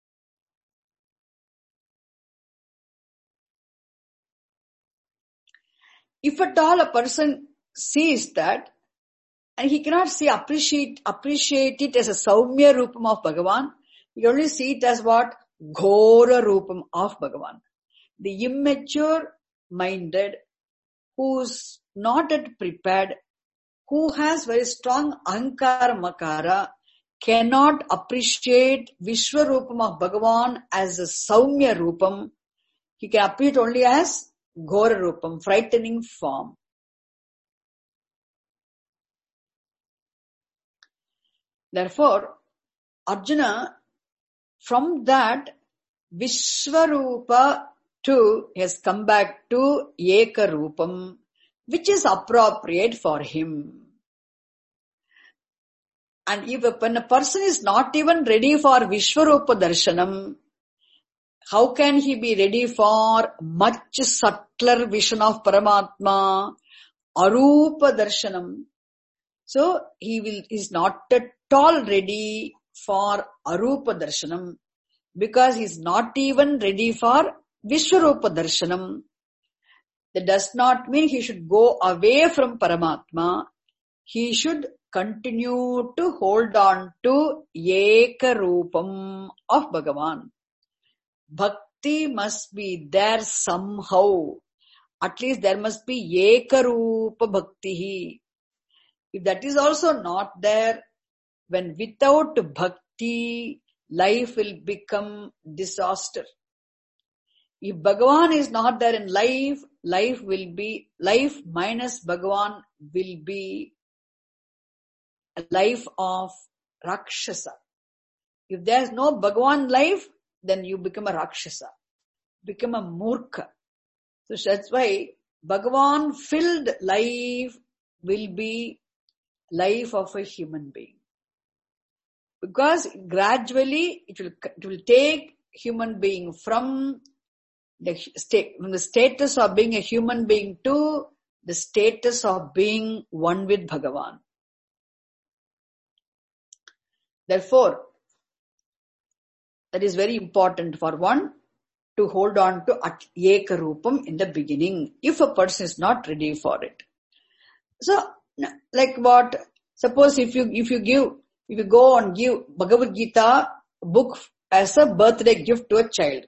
If at all a person sees that, and he cannot appreciate it as a Saumya Rupam of Bhagavan, he only see it as what? Ghora Rupam of Bhagavan. The immature minded, who's not yet prepared, who has very strong ahankara makara, cannot appreciate Vishwarupam of Bhagavan as a Saumya Rupam. He can appreciate only as Ghora Rupam, frightening form. Therefore, Arjuna, from that Vishwarupa too has come back to Eka Rupam, which is appropriate for him. And when a person is not even ready for Vishwarupa Darshanam, how can he be ready for much subtler vision of Paramatma, Arupa Darshanam? So he is not at all ready for Arupa Darshanam because he is not even ready for Vishwarupa Darshanam. That does not mean he should go away from Paramatma. He should continue to hold on to Eka Rupam of Bhagavan. Bhakti must be there somehow. At least there must be Eka Rupa Bhakti. If that is also not there, when without Bhakti, life will become disaster. If Bhagavan is not there in life, life minus Bhagavan will be a life of Rakshasa. If there is no Bhagavan life, then you become a Rakshasa, become a Murkha. So that's why Bhagavan filled life will be life of a human being. Because gradually it will take human being from the status of being a human being to the status of being one with Bhagavan. Therefore, that is very important for one to hold on to Eka Rupam in the beginning, if a person is not ready for it. So, like what? Suppose if you go and give Bhagavad Gita book as a birthday gift to a child,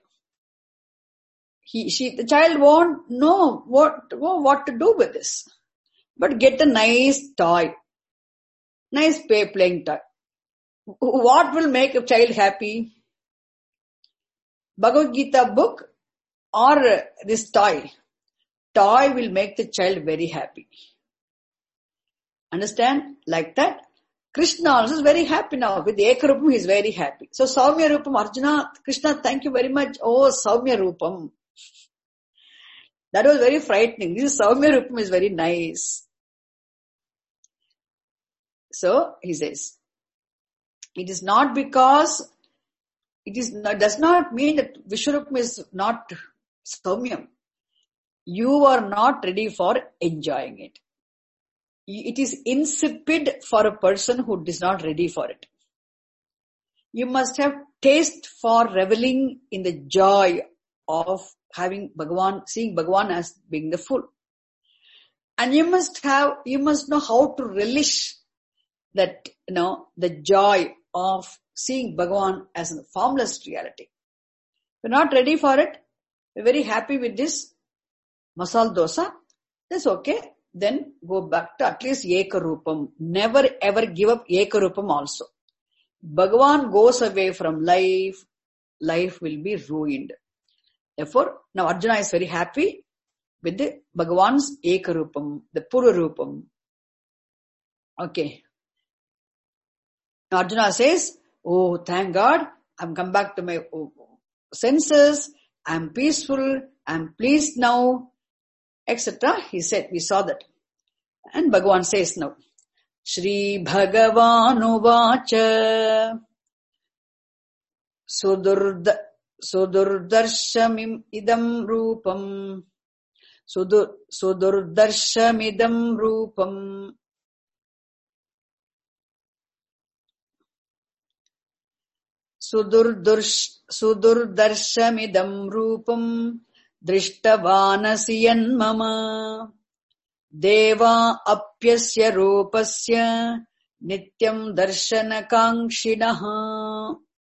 the child won't know what to do with this, but get a nice toy, nice playing toy. What will make a child happy? Bhagavad Gita book or this toy? Toy will make the child very happy. Understand? Like that. Krishna also is very happy now. With Eka Rupam, he is very happy. So Saumya Rupam, Arjuna, Krishna, thank you very much. Oh, Saumya Rupam. That was very frightening. This Saumya Rupam is very nice. So he says, it is not because does not mean that Vishwarupam is not Saumyam. You are not ready for enjoying it. It is insipid for a person who is not ready for it. You must have taste for reveling in the joy of having Bhagavan, seeing Bhagavan as being the full. And you must know how to relish that, the joy of seeing Bhagavan as a formless reality. If you're not ready for it, you're very happy with this masala dosa, that's okay. Then go back to at least Eka Rupam. Never ever give up Eka Rupam also. Bhagavan goes away from life, life will be ruined. Therefore, now Arjuna is very happy with the Bhagavan's Eka Rupam, the Pura Rupam. Okay. Now Arjuna says, oh, thank God, I'm come back to my senses, I'm peaceful, I'm pleased now, etc. He said, we saw that. And Bhagavan says now, Shri Bhagavan Uvacha Sudurdarshamim idam rupam Sudurdarshamidam rupam Sudurdarshamidam rupam Drishtavanasiyan mama Deva apyasya rupasya Nityam darshana kankshinaha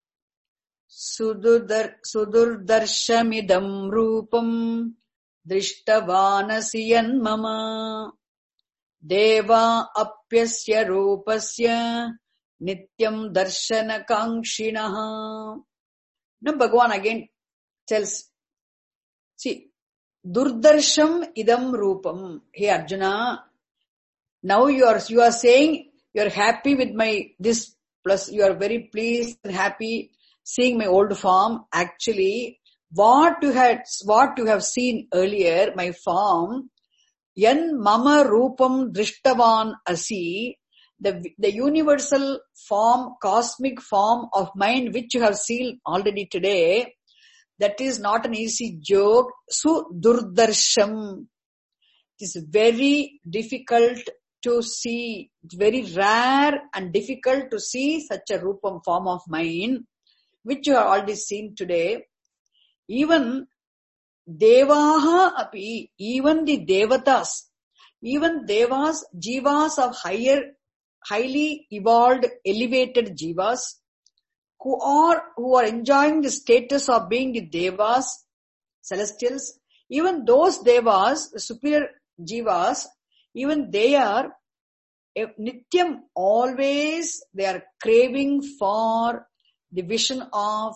Sudurdarshamidam rupam Drishtavanasiyan mama Deva apyasya rupasya Nityam darshana kankshinaha. Now Bhagavan again tells, see, Durdarsham idam rupam. Hey Arjuna, now you are saying you are happy with my this, plus you are very pleased and happy seeing my old form. Actually, what you have seen earlier, my form, yan mama rupam drishtavan asi, the universal form, cosmic form of mind which you have seen already today, that is not an easy joke. Su durdarsham. It is very difficult to see. It's very rare and difficult to see such a rupam form of mind, which you have already seen today. Even devaha api, even the devatas, even devas, jivas of highly evolved, elevated jivas, who are enjoying the status of being the devas, celestials, even those devas, the superior jivas, even they are nityam, always they are craving for the vision of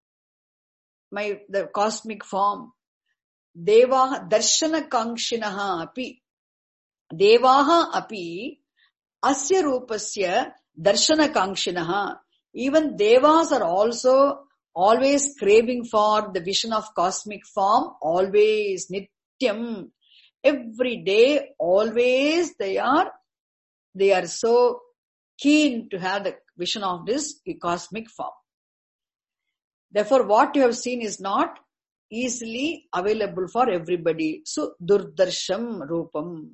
the cosmic form. Devaha darshana kankshinaha api, devaha api asya rupasya darshana kankshinaha. Even devas are also always craving for the vision of cosmic form, always, nityam, every day, always they are so keen to have the vision of this cosmic form. Therefore, what you have seen is not easily available for everybody. So, durdarsham rupam.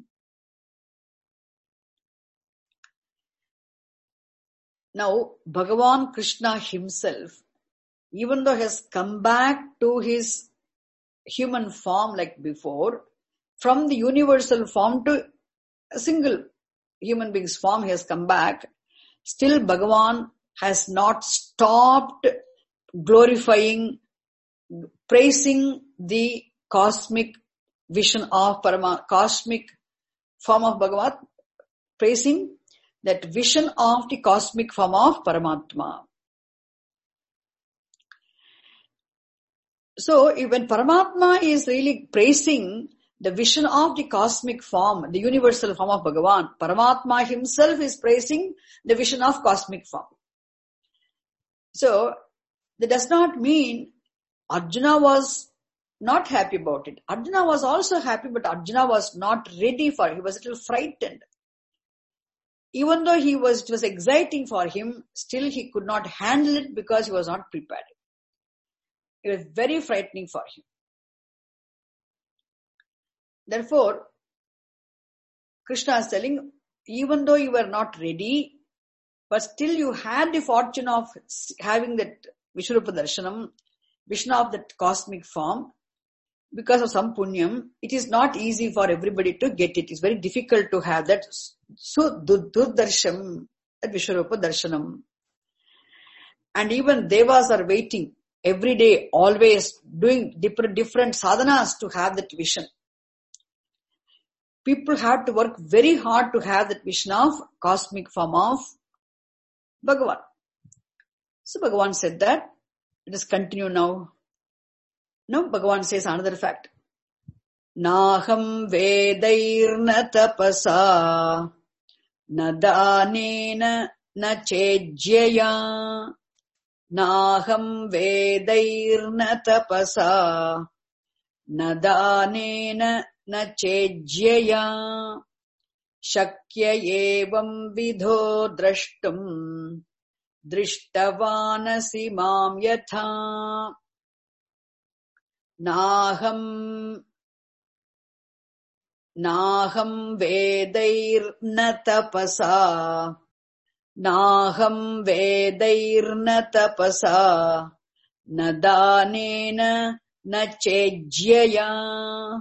Now, Bhagavan Krishna himself, even though he has come back to his human form like before, from the universal form to a single human being's form he has come back, still Bhagavan has not stopped glorifying, praising the cosmic vision of cosmic form of Bhagavat, praising that vision of the cosmic form of Paramatma. So, when Paramatma is really praising the vision of the cosmic form, the universal form of Bhagavan, Paramatma himself is praising the vision of cosmic form. So, that does not mean Arjuna was not happy about it. Arjuna was also happy, but Arjuna was not ready for it. He was a little frightened. Even though it was exciting for him, still he could not handle it because he was not prepared. It was very frightening for him. Therefore, Krishna is telling, even though you were not ready, but still you had the fortune of having that Vishwarupa Darshanam, vision of that cosmic form, because of some punyam, it is not easy for everybody to get it. It's very difficult to have that. So, durdarsham, that Vishwarupa Darshanam. And even devas are waiting every day, always doing different sadhanas to have that vision. People have to work very hard to have that vision of cosmic form of Bhagavan. So Bhagavan said that. Let us continue now. Now Bhagavan says another fact. Naham vedairna tapasa na danena na chejyaya. Naham vedairna tapasa na danena na chejyaya. Shakya evam vidho drashtum drishtavanasi mam yatha. Naham vedairna tapasa. Naham vedairna tapasa. Nadanena na chejyaya.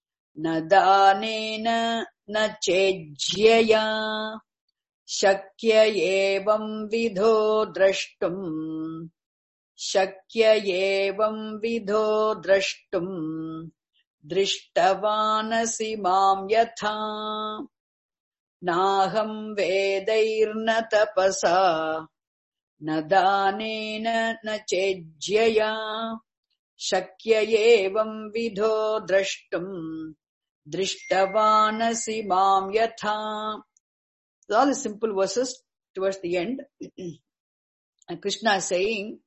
Nadanena na chejyaya. Shakya evam vidho drashtum. Shakya evam vidho drashtum. Drishtavanasi mam yatha. Naham vedairna tapasa na danena na chejyaya shakya evam vidho drashtum drishtavanasi mam yatha. All the simple verses towards the end. And Krishna is saying,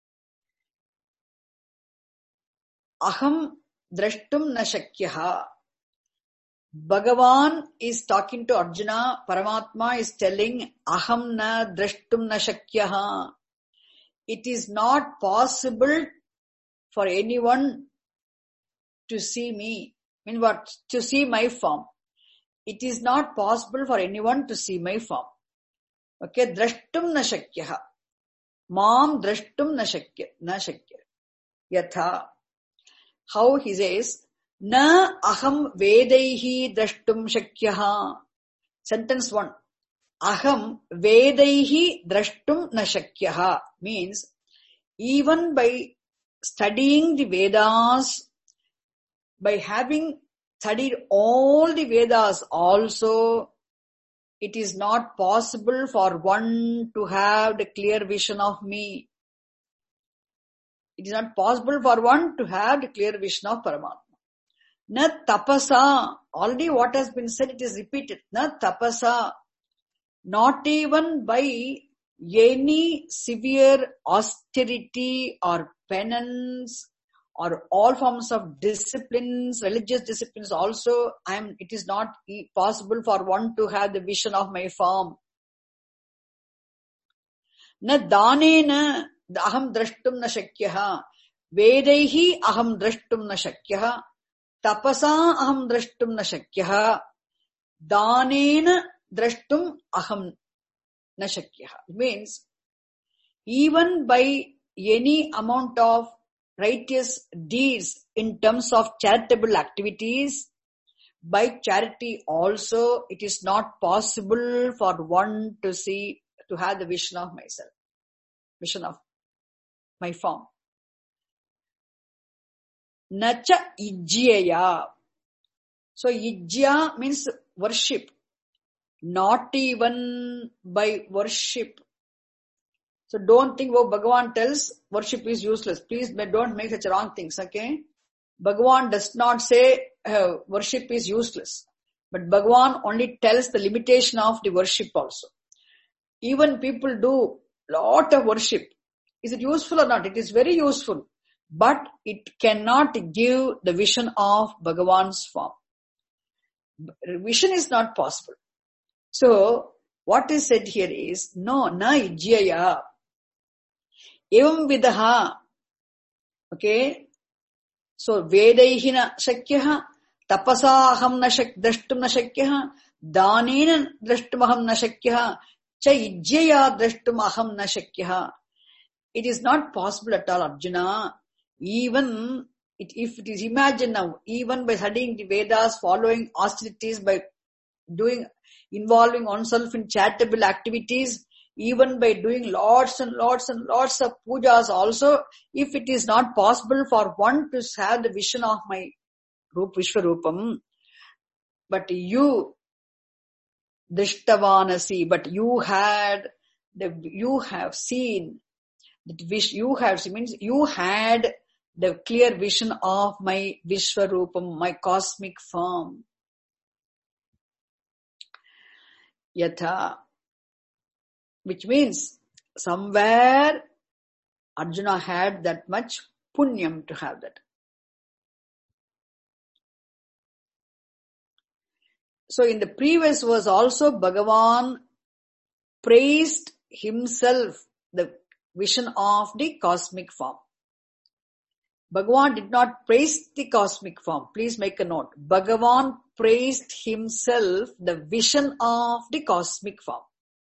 Aham drashtum na shakyaha. Bhagavan is talking to Arjuna. Paramatma is telling, Aham na drashtum na shakyaha. It is not possible for anyone to see me. I mean what? To see my form. It is not possible for anyone to see my form. Okay, drashtum na shakyaha. Mam drashtum na shakya. Yatha. How he says, na aham vedaihi drashtum shakyaha. Sentence 1. Aham vedaihi drashtum na shakyaha means even by studying the Vedas, by having studied all the Vedas also, it is not possible for one to have the clear vision of me. It is not possible for one to have the clear vision of Paramatma. Na tapasa, already what has been said, it is repeated. Na tapasa, not even by any severe austerity or penance or all forms of disciplines, religious disciplines also, it is not possible for one to have the vision of my form. Na danena aham drashtum na shakyaha. Vedaihi aham drashtum na shakyaha. Tapasa aham drashtum na shakyaha. Danena drashtum aham na shakyaha. It means, even by any amount of righteous deeds in terms of charitable activities, by charity also, it is not possible for one to see, to have the vision of myself, vision of my form. Nacha ijyaya. So ijya means worship. Not even by worship. So don't think, oh, Bhagavan tells worship is useless. Please don't make such wrong things, okay? Bhagavan does not say worship is useless. But Bhagavan only tells the limitation of the worship also. Even people do lot of worship. Is it useful or not? It is very useful. But it cannot give the vision of Bhagavan's form. Vision is not possible. So, what is said here is, no, na ijyaya. Evam vidaha. Okay. So, vedaihi na shakyaha. Tapasa aham na drashtum na shakyaha. Danena drashtum aham na shakyaha. Cha ijyaya drashtum aham na shakyaha. It is not possible at all, Arjuna. Even if it is imagined now, even by studying the Vedas, following austerities, by involving oneself in charitable activities, even by doing lots and lots and lots of pujas also, if it is not possible for one to have the vision of my Vishwarupam, but you, Drishtavanasi, but you have seen, means you had the clear vision of my Vishwarupam, my cosmic form. Yatha, which means somewhere Arjuna had that much punyam to have that. So in the previous verse also Bhagavan praised himself, the vision of the cosmic form. Bhagavan did not praise the cosmic form. Please make a note. Bhagavan praised himself, the vision of the cosmic form.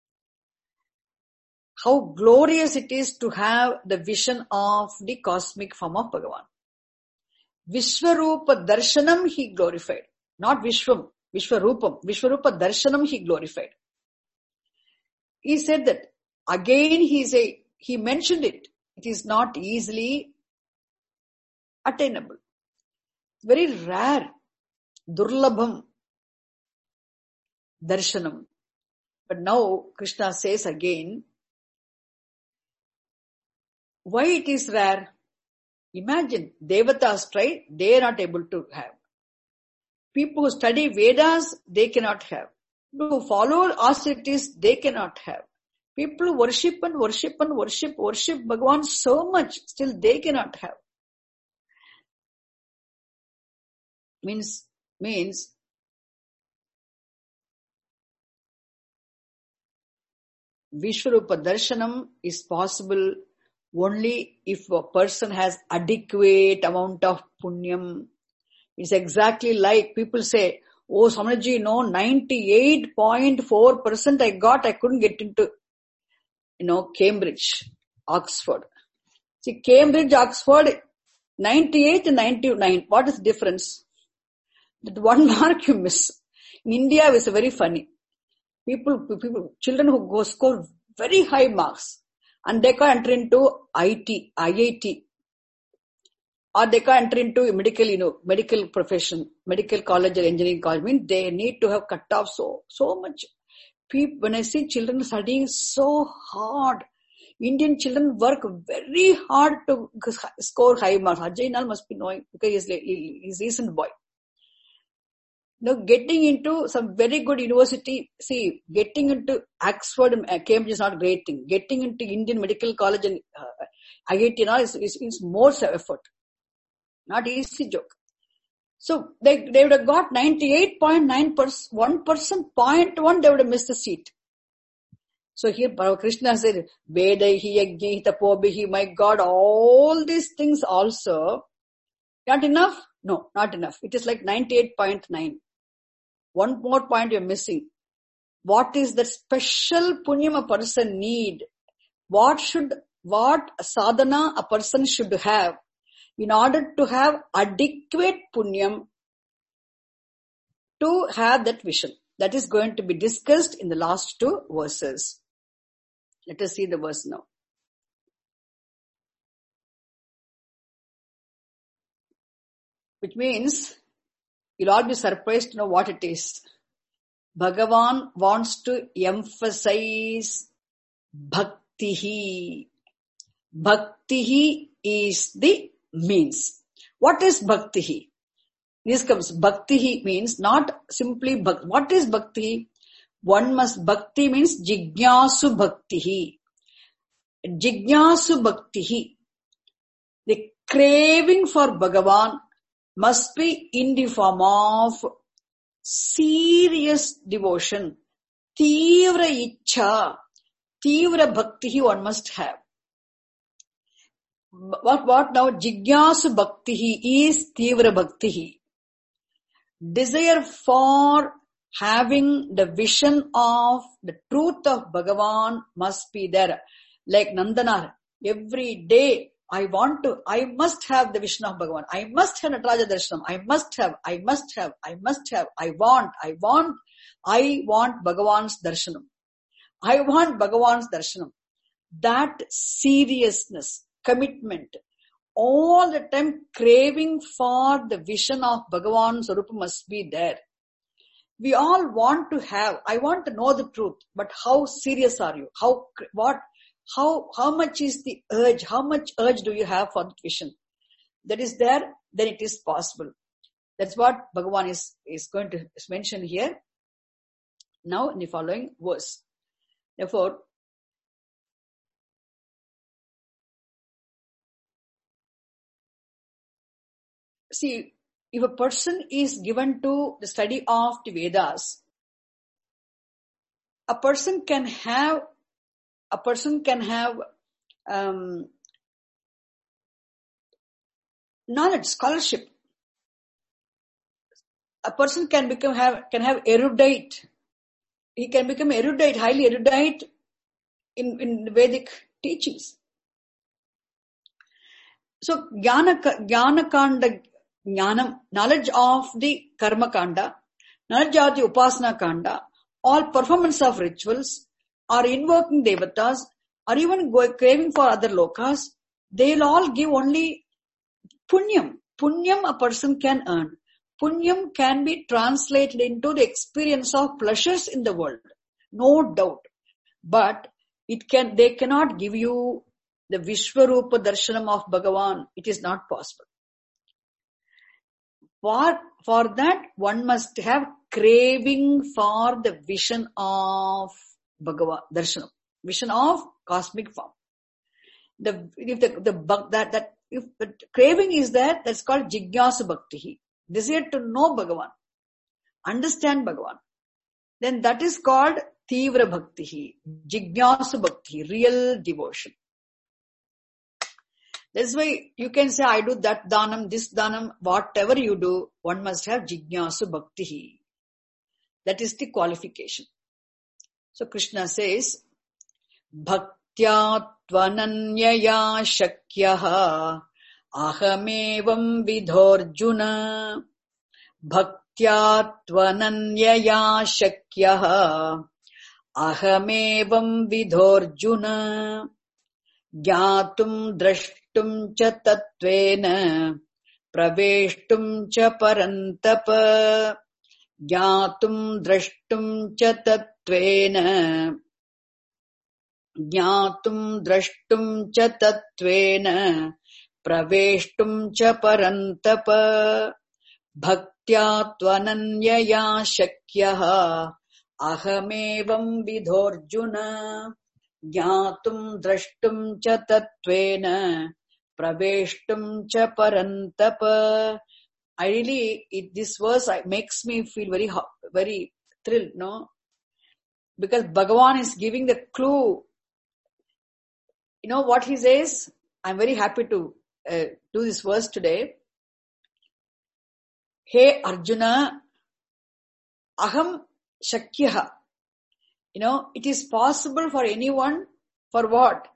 How glorious it is to have the vision of the cosmic form of Bhagavan. Vishwarupa Darshanam he glorified. Not Vishwam, Vishwarupam. Vishwarupa Darshanam he glorified. He said that. Again he mentioned it. It is not easily attainable. Very rare. Durlabham. darshanam. But now Krishna says again, why it is rare? Imagine, Devatas try, they are not able to have. People who study Vedas, they cannot have. People who follow austerities, they cannot have. People who worship Bhagavan so much, still they cannot have. Means Vishwarupa Darshanam is possible only if a person has adequate amount of punyam. It's exactly like people say, oh Swamiji, no, 98.4% I got, I couldn't get into, Cambridge, Oxford. See, Cambridge, Oxford, 98 and 99. What is the difference? That 1 mark you miss. In India, it's very funny. Children who go score very high marks and they can enter into IIT, or they can enter into medical profession, medical college or engineering college. Means they need to have cut off so much. When I see children studying so hard, Indian children work very hard to score high marks. Ajay Nal must be knowing because he's a decent boy. Now, getting into some very good university, see, getting into Oxford and Cambridge is not a great thing. Getting into Indian Medical College and IIT is more effort. Not easy joke. So, they would have got 98.9%, 1%, 0.1, they would have missed the seat. So here Krishna said, Vedaihi, Yajñaihi, Tapobihi, my God, all these things also, not enough? No, not enough. It is like 98.9. One more point you're missing. What is the special punyam a person need? What sadhana a person should have in order to have adequate punyam to have that vision? That is going to be discussed in the last 2 verses. Let us see the verse now. Which means, you'll all be surprised to know what it is. Bhagavan wants to emphasize bhaktihi. Bhaktihi is the means. What is bhaktihi? This comes, bhaktihi means not simply bhakti. What is bhakti? Bhakti means jignasu bhaktihi. Jignasu bhaktihi. The craving for Bhagavan must be in the form of serious devotion. Tivra ichha. Tivra bhaktihi one must have. What now? Jignasu bhaktihi is tivra bhaktihi. Desire for having the vision of the truth of Bhagavan must be there. Like Nandanar, every day I must have the vision of Bhagavan. I must have Nataraja Darshanam. I want Bhagavan's Darshanam. I want Bhagavan's Darshanam. That seriousness, commitment, all the time craving for the vision of Bhagavan's Sarupa must be there. We all want to have, I want to know the truth, but how serious are you? How much is the urge? How much urge do you have for the vision? That is there, then it is possible. That's what Bhagavan is going to mention here. Now in the following verse. Therefore, see, if a person is given to the study of the Vedas, a person can have knowledge, scholarship. A person can have erudite. He can become erudite, highly erudite in Vedic teachings. So, Jnana Kanda, Jnanam, knowledge of the Karma Kanda, knowledge of the Upasana Kanda, all performance of rituals, or invoking devatas, or even craving for other lokas, they'll all give only punyam. Punyam a person can earn. Punyam can be translated into the experience of pleasures in the world. No doubt. But they cannot give you the Vishwarupa Darshanam of Bhagavan. It is not possible. For that, one must have craving for the vision of Bhagavan Darshanam, vision of cosmic form. If the craving is there, that's called Jignasu Bhakti. Desire to know Bhagavan, understand Bhagavan. Then that is called Tivra Bhakti, Jignasu Bhakti, real devotion. That's why you can say, I do that dhanam, this dhanam, whatever you do, one must have Jignasu Bhakti. That is the qualification. So Krishna says, Bhaktya tvananyaya shakyaha ahamevam vidhorjuna. Bhaktya tvananyaya shakyaha ahamevam vidhorjuna. Jnatum drashtum cha tatvena praveshtum cha parantapa. Jnatum drashtum cha tatvena praveshtum cha parantapa. Bhaktya tvananyaya shakyaha ahamevam vidhorjuna. Jnatum drashtum cha tatvena praveshtum cha parantapa. This verse makes me feel very thrilled, no? Because Bhagavan is giving the clue. You know what he says? I'm very happy to do this verse today. Hey Arjuna, aham shakyaha. It is possible for anyone, for what?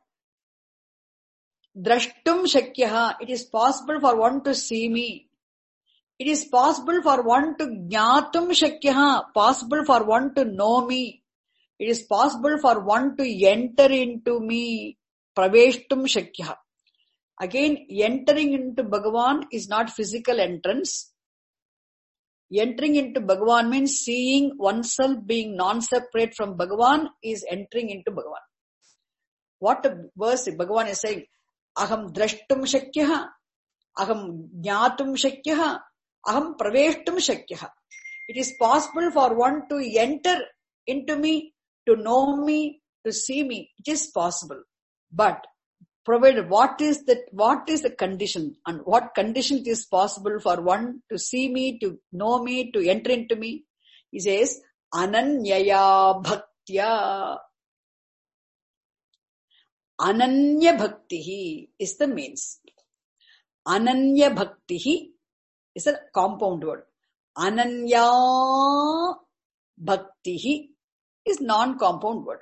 Drashtum shakyaha. It is possible for one to see me. It is possible for one to jnatum shakyaha, possible for one to know me. It is possible for one to enter into me. Praveshtum shakyaha. Again, entering into Bhagavan is not physical entrance. Entering into Bhagavan means seeing oneself being non-separate from Bhagavan is entering into Bhagavan. What a verse Bhagavan is saying. Aham drashtum shakyaha. Aham jnatum shakyaha. Aham praveshtum shakyaha. It is possible for one to enter into me, to know me, to see me. It is possible. But provided what is the condition, and what condition it is possible for one to see me, to know me, to enter into me? He says, Ananyaya Bhaktya. Ananya Bhaktihi is the means. Ananya Bhaktihi is a compound word. Ananya Bhaktihi is non-compound word.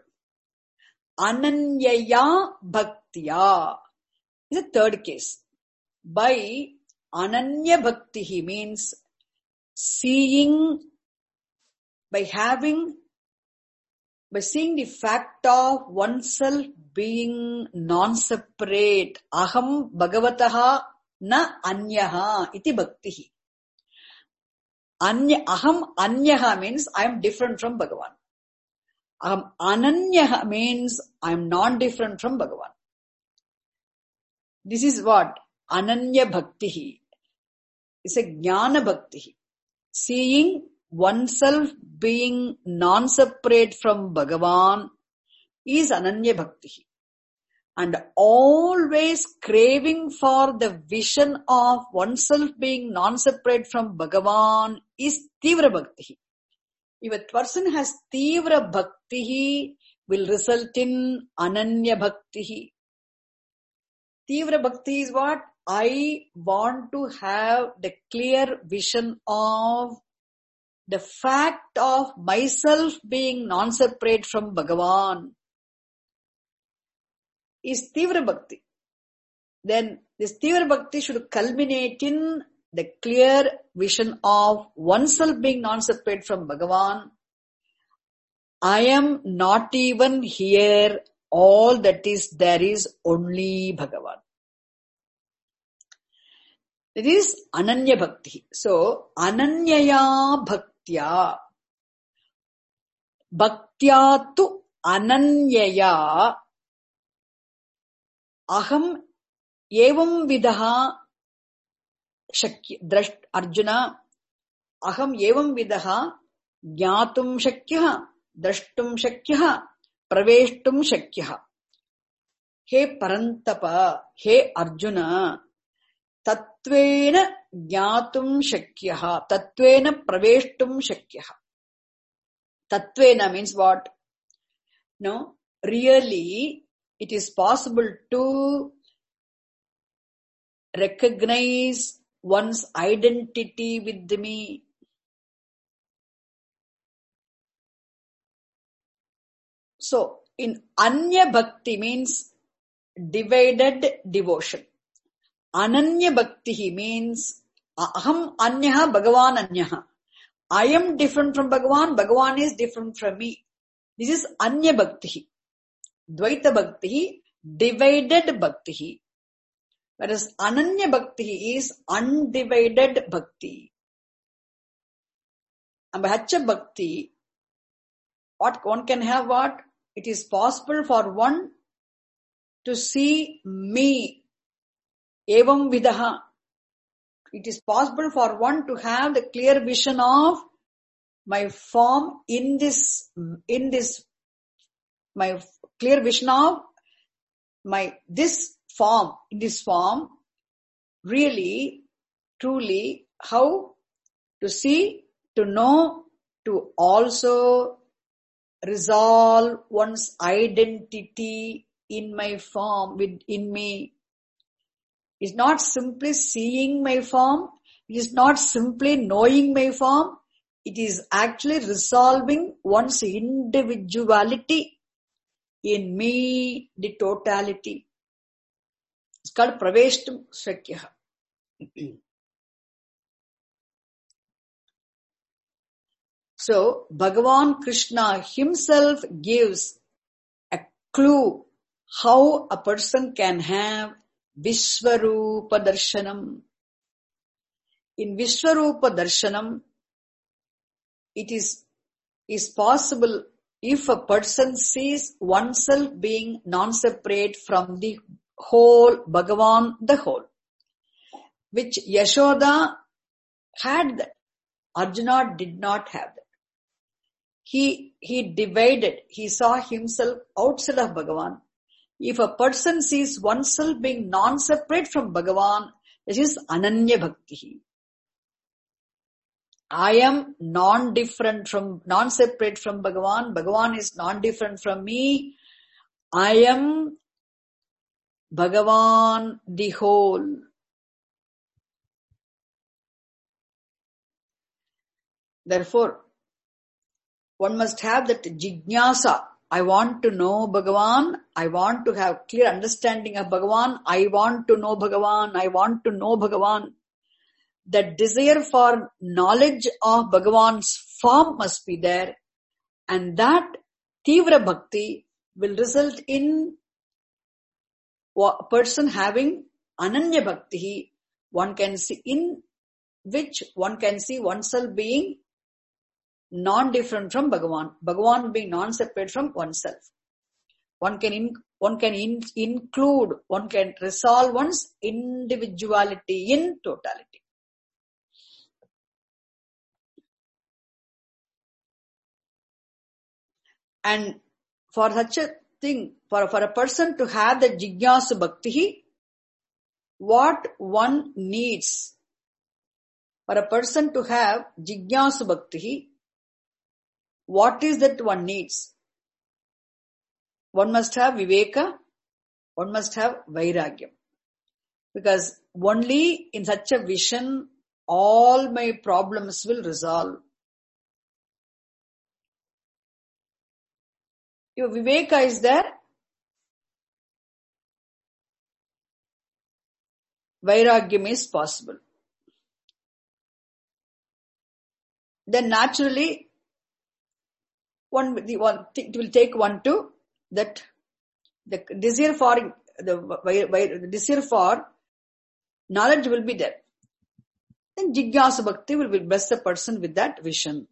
Ananyaya Bhaktya is a third case. By Ananya Bhaktihi means seeing, by seeing the fact of oneself being non-separate. Aham Bhagavataha na anyaha iti bhaktihi. Aham anyaha means I am different from Bhagavan. Aham ananyaha means I am non-different from Bhagavan. This is what? Ananya bhaktihi. It's a jnana bhaktihi. Seeing oneself being non-separate from Bhagavan is Ananya Bhakti. And always craving for the vision of oneself being non-separate from Bhagavan is Tivra Bhakti. If a person has Tivra Bhakti, will result in Ananya Bhakti. Tivra Bhakti is what? I want to have the clear vision of the fact of myself being non-separate from Bhagavan is Tivra Bhakti. Then this Tivra Bhakti should culminate in the clear vision of oneself being non-separate from Bhagavan. I am not even here. All that is there is only Bhagavan. It is Ananya Bhakti. So, Ananyaya Bhaktya. Bhaktya tu Ananyaya Aham Evam Vidaha Shakya Arjuna Aham Evam Vidaha Jnatum Shakyah Drashtum Shakyah Praveshtum Shakyah. He Parantapa, he Arjuna, Tattvena Jnatum Shakyah, Tattvena Praveshtum Shakyah. Tattvena means what? No, really it is possible to recognize one's identity with me. So, in Anya Bhakti means divided devotion. Ananya Bhakti means Aham Anyaha Bhagavan Anyaha. I am different from Bhagavan, Bhagavan is different from me. This is Anya Bhakti. Dvaita Bhakti, divided Bhakti. Whereas Ananya Bhakti is undivided Bhakti. And by Hacha Bhakti, what one can have what? It is possible for one to see me. Evam Vidaha. It is possible for one to have the clear vision of my form in this, my clear vision of this form, really, truly, how to see, to know, to also resolve one's identity in my form, within me. It's not simply seeing my form, it is not simply knowing my form, it is actually resolving one's individuality in me, the totality. It's called Praveshtum Shakyah. So, Bhagavan Krishna himself gives a clue how a person can have Vishwarupa Darshanam. In Vishwarupa Darshanam, it is possible if a person sees oneself being non-separate from the whole, Bhagavan, the whole, which Yashoda had that. Arjuna did not have that. He divided, he saw himself outside of Bhagavan. If a person sees oneself being non-separate from Bhagavan, this is Ananya Bhakti. I am non-separate from Bhagavan. Bhagavan is non-different from me. I am Bhagavan the whole. Therefore, one must have that jignasa. I want to know Bhagavan. I want to have clear understanding of Bhagavan. I want to know Bhagavan. I want to know Bhagavan. That desire for knowledge of Bhagavan's form must be there. And that Tivra Bhakti will result in a person having Ananya Bhakti. One can see, in which one can see oneself being non-different from Bhagavan. Bhagavan being non-separate from oneself. One can include, one can resolve one's individuality in totality. And for such a thing, for a person to have the Jignasa Bhakti, what one needs, for a person to have Jignasa Bhakti, what is that one needs? One must have Viveka, one must have Vairagyam. Because only in such a vision, all my problems will resolve. If Viveka is there, Vairagyam is possible. Then naturally, it will take one to that the desire for knowledge will be there. then Jigyasa Bhakti will bless the person with that vision.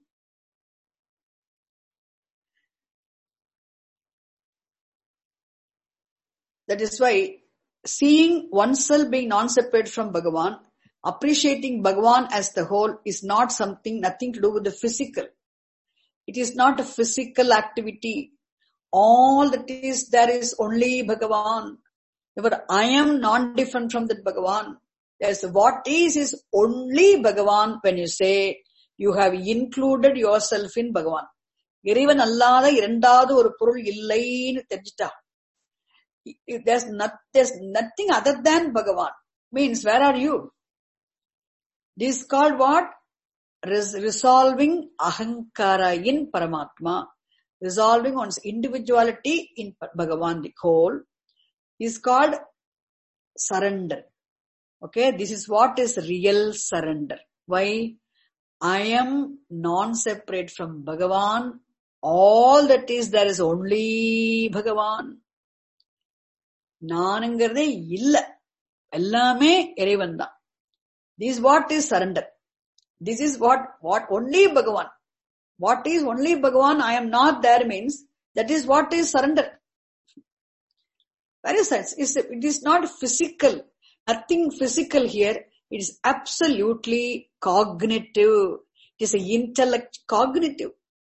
That is why seeing oneself being non-separate from Bhagavan, appreciating Bhagavan as the whole is nothing to do with the physical. It is not a physical activity. All that is there is only Bhagavan. Therefore, I am non-different from that Bhagavan. Yes, what is only Bhagavan when you say you have included yourself in Bhagavan. இறைவன் அல்லாத இரண்டாவது ஒரு பொருள் இல்லைன்னு தெரிஞ்சிட்டா. There's nothing other than Bhagavan. Means, where are you? This is called what? Resolving ahankara in Paramatma. Resolving one's individuality in Bhagavan, the whole, is called surrender. Okay, this is what is real surrender. Why? I am non-separate from Bhagavan. All that is there is only Bhagavan. நானுங்கிறதே இல்ல, எல்லாமே இறைவன் தான். This is what is surrender. This is what only Bhagavan. What is only Bhagavan, I am not there means, that is what is surrender. Very sense. It is not physical. Nothing physical here. It is absolutely cognitive. It is an intellect, cognitive.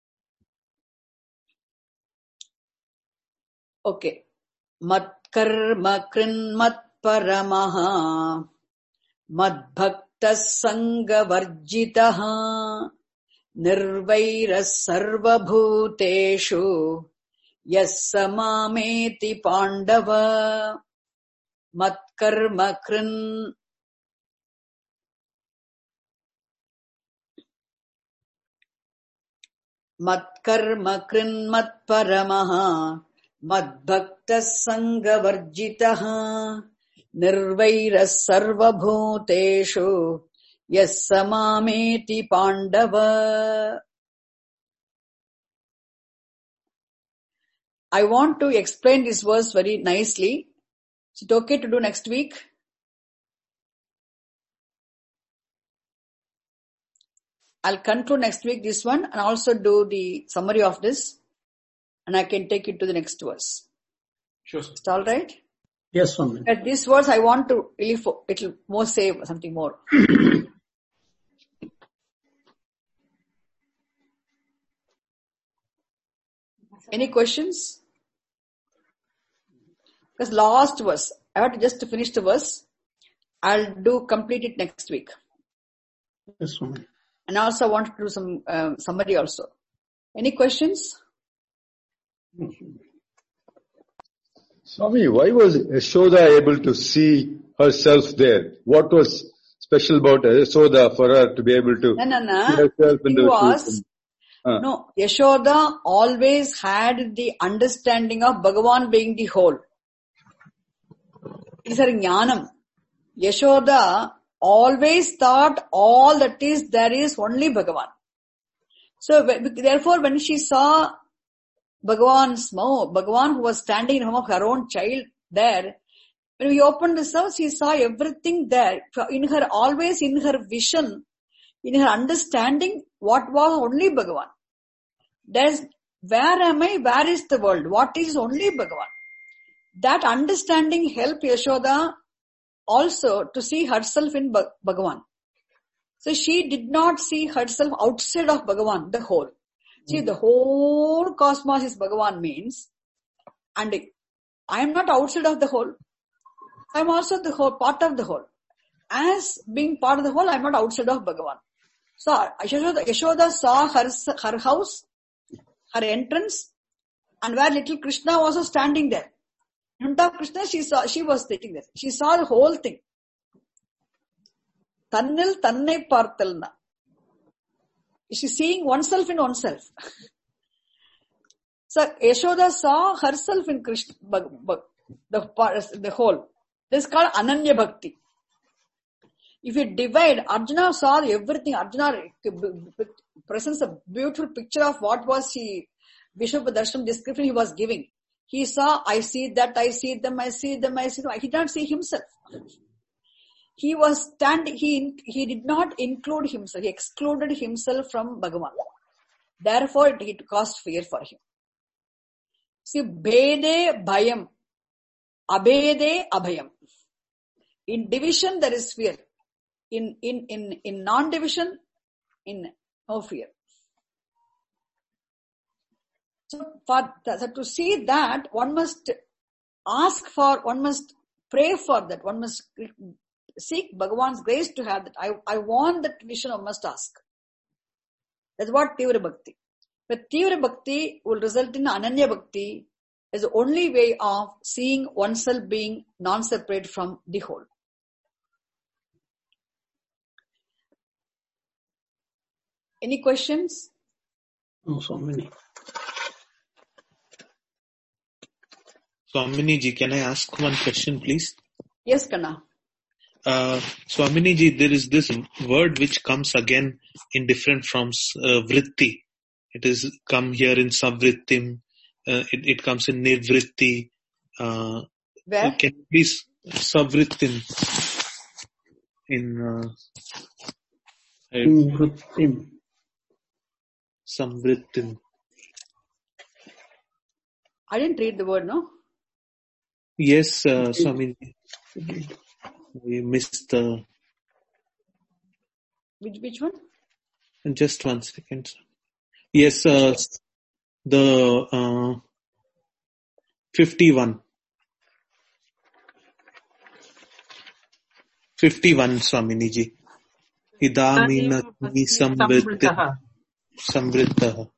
Okay. Matkarma krinmat paramaha madbhaktas sanga varjitaha nirvairas sarvabhuteshu yassamameti pandava. Matkarma krin matparamaha madbhaktas sanga varjitaha nirvairas sarvabhuteshu yassamameti pandava. I want to explain this verse very nicely. Is it okay to do next week? I'll conclude next week this one and also do the summary of this, and I can take you to the next verse. Sure. Is it all right? Yes, Swami. At this verse, I want to really it'll more say something more. Any questions? Because last verse, I have to just finish the verse. I'll complete it next week. Yes, Swami. And also I want to do some summary also. Any questions? Swami, why was Yashoda able to see herself there? What was special about Yashoda for her to be able to see herself in the shoes? No, Yashoda always had the understanding of Bhagavan being the whole. It is her jnanam. Yashoda always thought all that is there is only Bhagavan. So therefore when she saw Bhagavan who was standing in front of her own child there, when we opened this house, she saw everything there. Always in her vision, in her understanding, what was only Bhagavan. There's, where am I? Where is the world? What is only Bhagavan? That understanding helped Yashoda also to see herself in Bhagavan. So she did not see herself outside of Bhagavan, the whole. See, the whole cosmos is Bhagavan means, and I am not outside of the whole. I am also the whole, part of the whole. As being part of the whole, I am not outside of Bhagavan. So Yashoda saw her house, her entrance, and where little Krishna was also standing there. In front of Krishna, she was sitting there. She saw the whole thing. Tannil tannai parthalna. She's seeing oneself in oneself. So Yashoda saw herself in Krishna, the whole. This is called Ananya Bhakti. If you divide, Arjuna saw everything. Arjuna presents a beautiful picture of what was Vishwapa Darshan description he was giving. He saw, I see that, I see them, I see them, I see them. He did not see himself. he was standing, he did not include himself, he excluded himself from Bhagavan. Therefore, it caused fear for him. See, Bhede Bhayam, Abhede Abhayam. In division, there is fear. In non-division, no fear. So, to see that, one must ask for, one must pray for that, one must seek Bhagavan's grace to have that. I want that vision, I must ask. That's what Tivra Bhakti. But Tivra Bhakti will result in Ananya Bhakti as the only way of seeing oneself being non-separate from the whole. Any questions? No, so many. Swamini ji, can I ask one question, please? Yes, Kanna. Swamini ji, there is this word which comes again in different forms, vritti. It is come here in savrittim. It comes in nivritti. Where? Can you please savrittim in samvrittim. I didn't read the word, no? Yes, Swamini. We missed the... Which one? Just 1 second. Yes, the 51. 51, Swamini ji. Idamina samvrittah.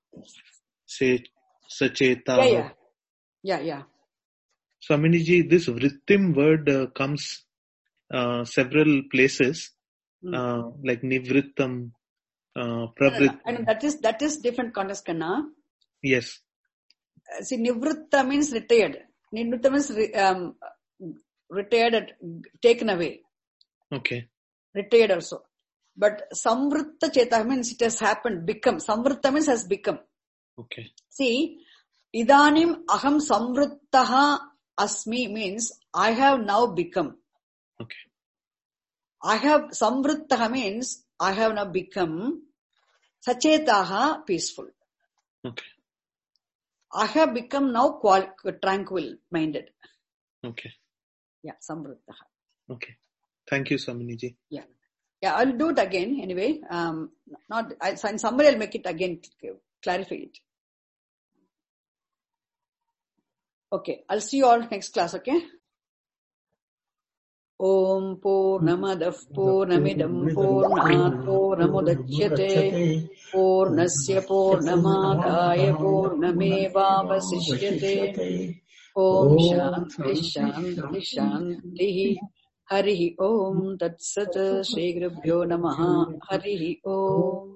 Sacheta. Yeah. Swamini ji, this vrittim word comes several places, like nivrittam, pravrittam. And that is different context, Kanna. Yes. See, nivritta means retired. Nivritta means retired, taken away. Okay. Retired also. But samvritta cheta means it has happened, become. Samvritta means has become. Okay. See, idanim aham samvrittaha asmi means I have now become. Okay. I have samvrittaha means I have now become sachetaha, peaceful. Okay. I have become now tranquil minded. Okay. Yeah, samvrittaha. Okay. Thank you, Swamini ji. Yeah, I'll do it again anyway. In summary, I'll make it again, clarify it. Okay, I'll see you all next class, okay? Om Purnamadav Purnamidam Purnat Purnamudachyate Purnasya Purnamadaya Purnamevavasishyate Om Shanti Shanti Harihi Om Tat Sat Shri Gurubhyo Namaha Harihi Om.